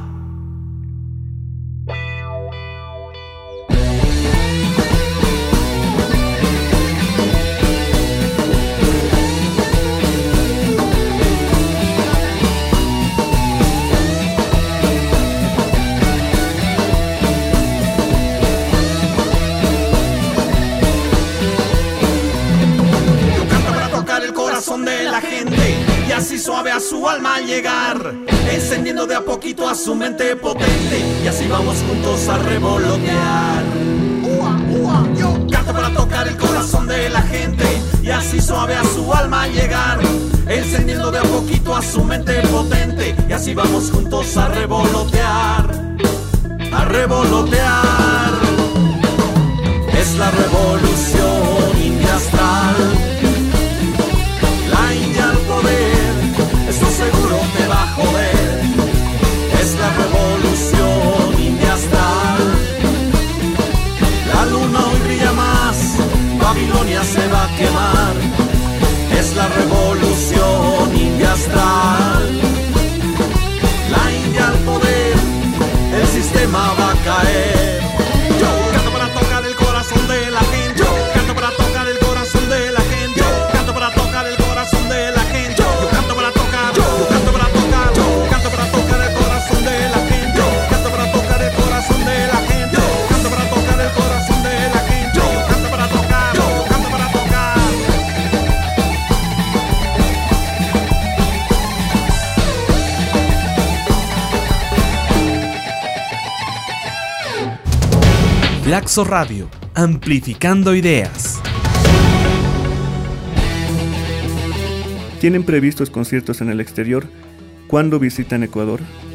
De la gente y así suave a su alma al llegar, encendiendo de a poquito a su mente potente y así vamos juntos a revolotear. Ua, ua, yo canto para tocar el corazón de la gente y así suave a su alma al llegar, encendiendo de a poquito a su mente potente y así vamos juntos a revolotear, a revolotear. Es la revolución india astral. La India al poder, esto seguro te va a joder. Es la revolución india astral. La luna hoy brilla más, Babilonia se va a quemar. Es la revolución india astral. La India al poder, el sistema va a caer. Yo canto para tocar el corazón de la gente. Yo canto para tocar el corazón de la gente. Yo canto para tocar el corazón de la gente. Yo canto para tocar, yo canto para tocar, yo canto para tocar el corazón de la gente. Yo canto para tocar el corazón de la gente. Yo canto para tocar el corazón de la gente. Yo canto para tocar, yo canto para tocar. Flaxo Radio, amplificando ideas. ¿Tienen previstos conciertos en el exterior? ¿Cuándo visitan Ecuador?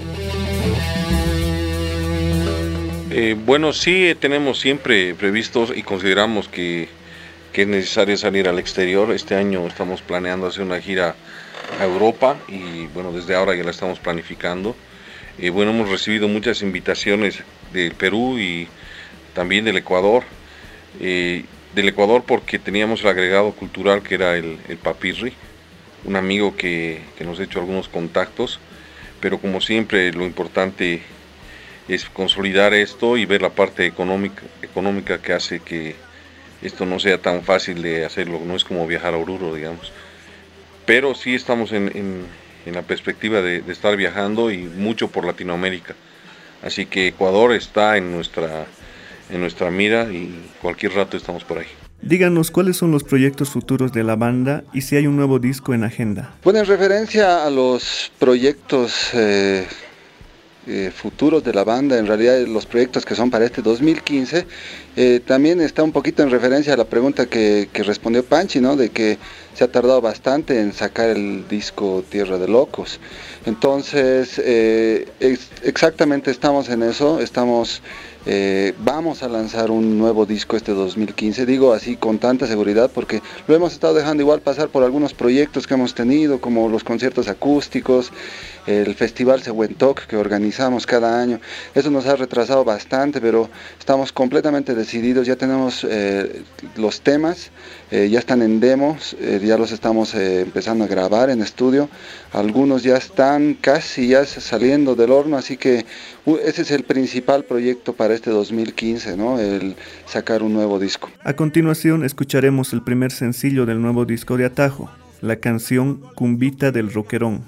Eh, bueno, sí tenemos siempre previstos y consideramos que, que es necesario salir al exterior. Este año estamos planeando hacer una gira a Europa y bueno, desde ahora ya la estamos planificando. Eh, bueno, hemos recibido muchas invitaciones del Perú y también del Ecuador. Eh, del Ecuador porque teníamos el agregado cultural que era el, el papirri, un amigo que, que nos ha hecho algunos contactos, pero como siempre lo importante es consolidar esto y ver la parte económica, económica que hace que esto no sea tan fácil de hacerlo, no es como viajar a Oruro, digamos. Pero sí estamos en, en, en la perspectiva de, de estar viajando y mucho por Latinoamérica. Así que Ecuador está en nuestra, en nuestra mira y cualquier rato estamos por ahí. Díganos cuáles son los proyectos futuros de la banda y si hay un nuevo disco en agenda. Bueno, en referencia a los proyectos eh, eh, futuros de la banda, en realidad los proyectos que son para este dos mil quince, eh, también está un poquito en referencia a la pregunta que, que respondió Panchi, ¿no? De que se ha tardado bastante en sacar el disco Tierra de Locos. Entonces, eh, ex- exactamente estamos en eso, estamos... Eh, vamos a lanzar un nuevo disco este dos mil quince, digo así con tanta seguridad porque lo hemos estado dejando igual pasar por algunos proyectos que hemos tenido, como los conciertos acústicos, el festival Sehuentoc que organizamos cada año. Eso nos ha retrasado bastante, pero estamos completamente decididos, ya tenemos eh, los temas, eh, ya están en demos, eh, ya los estamos eh, empezando a grabar en estudio, algunos ya están casi ya saliendo del horno, así que uh, ese es el principal proyecto para este dos mil quince, ¿no? El sacar un nuevo disco. A continuación escucharemos el primer sencillo del nuevo disco de Atajo, la canción Cumbita del Roquerón.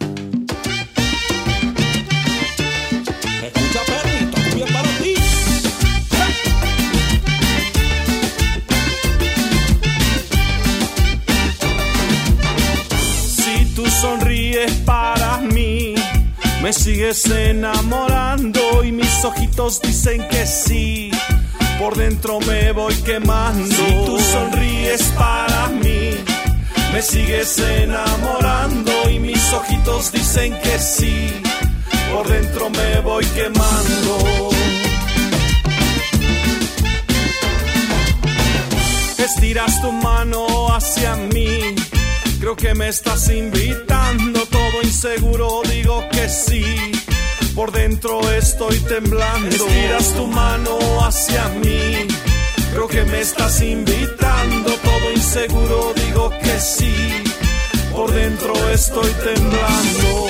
Escucha, perrito, cumbia para ti. Si tú sonríes para mí, me sigues enamorando y mis ojitos dicen que sí, por dentro me voy quemando. Si tú sonríes para mí, me sigues enamorando y mis ojitos dicen que sí, por dentro me voy quemando. Estiras tu mano hacia mí, creo que me estás invitando, todo inseguro digo que sí, por dentro estoy temblando. Estiras tu mano hacia mí, creo que me estás invitando. Todo inseguro digo que sí, por dentro estoy temblando.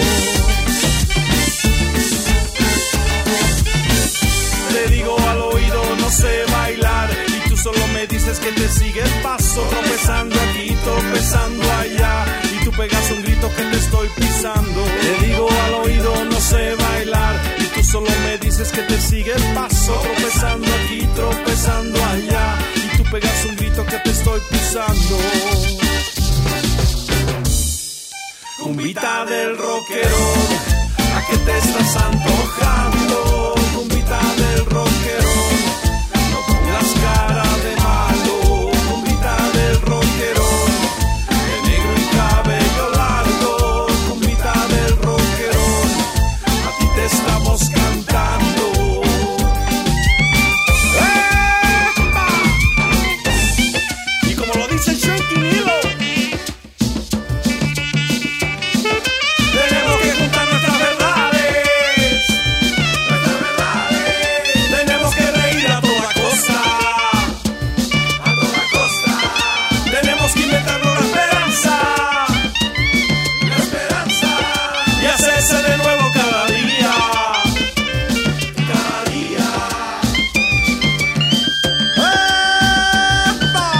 Te digo al oído no sé bailar, y tú solo me dices que te sigue el paso. Tropezando aquí, tropezando allá, y tú pegas un grito que te estoy pisando. Te digo al oído no sé bailar, y tú solo me dices que te sigue el paso. Tropezando aquí, tropezando allá, y tú pegas un grito que te estoy pisando. Cumbita del rockero, ¿a qué te estás antojando? Cumbita del rockero, no pongas cara de malo. Cumbita del rockero, de negro y cabello largo. Cumbita del rockero, a ti te estamos cantando. ¡Epa! Y como lo dice Shanky Nilo, tenemos que juntar nuestras verdades, nuestras verdades. Tenemos que reír a toda costa, a toda costa. Tenemos que inventarnos la esperanza, la esperanza, y hacerse de nuevo cada día, cada día. ¡Epa!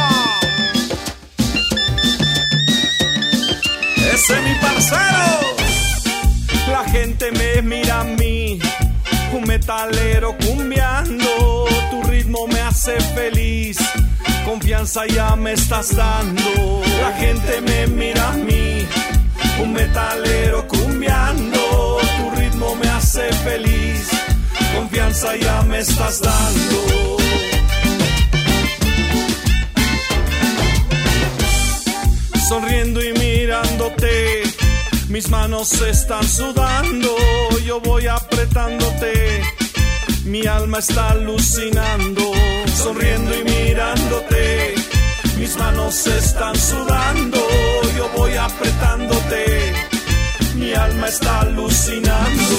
Ese es mi parcero. La gente me mira a mí, un metalero cumbiando. Tu ritmo me hace feliz, confianza ya me estás dando. La gente me mira a mí, un metalero cumbiando. Tu ritmo me hace feliz, confianza ya me estás dando. Sonriendo y mirándote, mis manos están sudando, yo voy apretándote, mi alma está alucinando. Sonriendo y mirándote, mis manos están sudando, yo voy apretándote, mi alma está alucinando.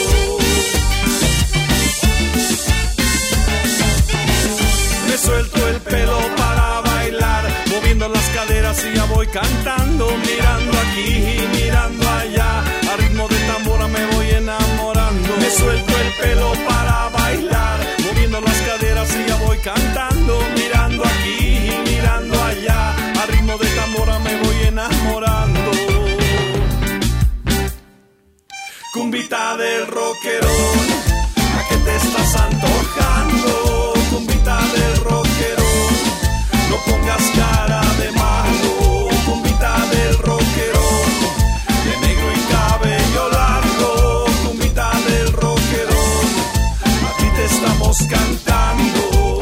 Me suelto el pelo para bailar, moviendo las caderas y ya voy cantando. Mirando aquí, mirando allá, a ritmo de tambora me voy enamorando. Me suelto el pelo para bailar, moviendo las caderas y ya voy cantando. Mirando aquí, mirando allá, a ritmo de tambora me voy enamorando. Cumbita del rockerón, ¿a qué te estás antojando? Cumbita del rockerón, no pongas cara de malo. Cumbita del rockerón, de negro y cabello largo. Cumbita del rockerón, a ti te estamos cantando.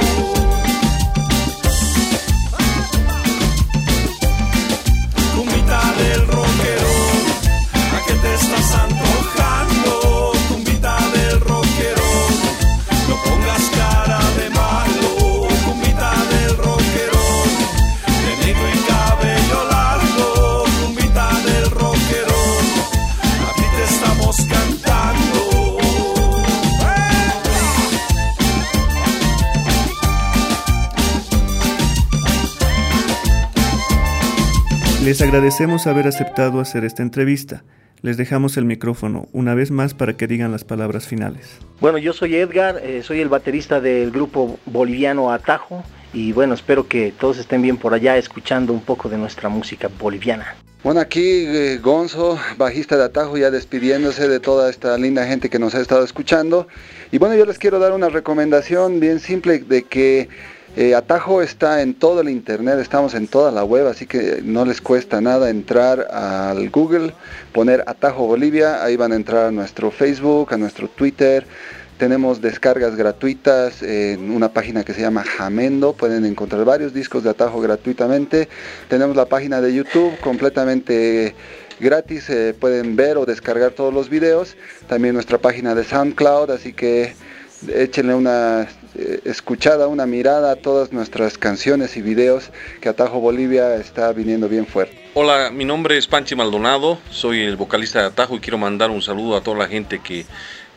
Cumbita del rockerón, ¿a qué te estás antojando? Cumbita del rockerón, no pongas cara de malo. Cumbita del rockerón, de negro y cabello largo. Cumbita del rockerón, a ti te estamos cantando. Les agradecemos haber aceptado hacer esta entrevista. Les dejamos el micrófono una vez más para que digan las palabras finales. Bueno, yo soy Edgar, eh, soy el baterista del grupo boliviano Atajo, y bueno, espero que todos estén bien por allá escuchando un poco de nuestra música boliviana. Bueno, aquí eh, Gonzo, bajista de Atajo, ya despidiéndose de toda esta linda gente que nos ha estado escuchando. Y bueno, yo les quiero dar una recomendación bien simple de que Eh, Atajo está en todo el internet, estamos en toda la web, así que no les cuesta nada entrar al Google, poner Atajo Bolivia, ahí van a entrar a nuestro Facebook, a nuestro Twitter. Tenemos descargas gratuitas en una página que se llama Jamendo, pueden encontrar varios discos de Atajo gratuitamente. Tenemos la página de YouTube completamente gratis, eh, pueden ver o descargar todos los videos. También nuestra página de SoundCloud, así que échenle una eh, escuchada, una mirada a todas nuestras canciones y videos, que Atajo Bolivia está viniendo bien fuerte. Hola, mi nombre es Panchi Maldonado, soy el vocalista de Atajo y quiero mandar un saludo a toda la gente que,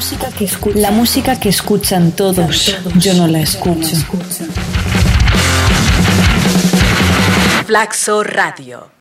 música que escuchan, la música que escuchan todos, yo no la escucho. Flaxo Radio.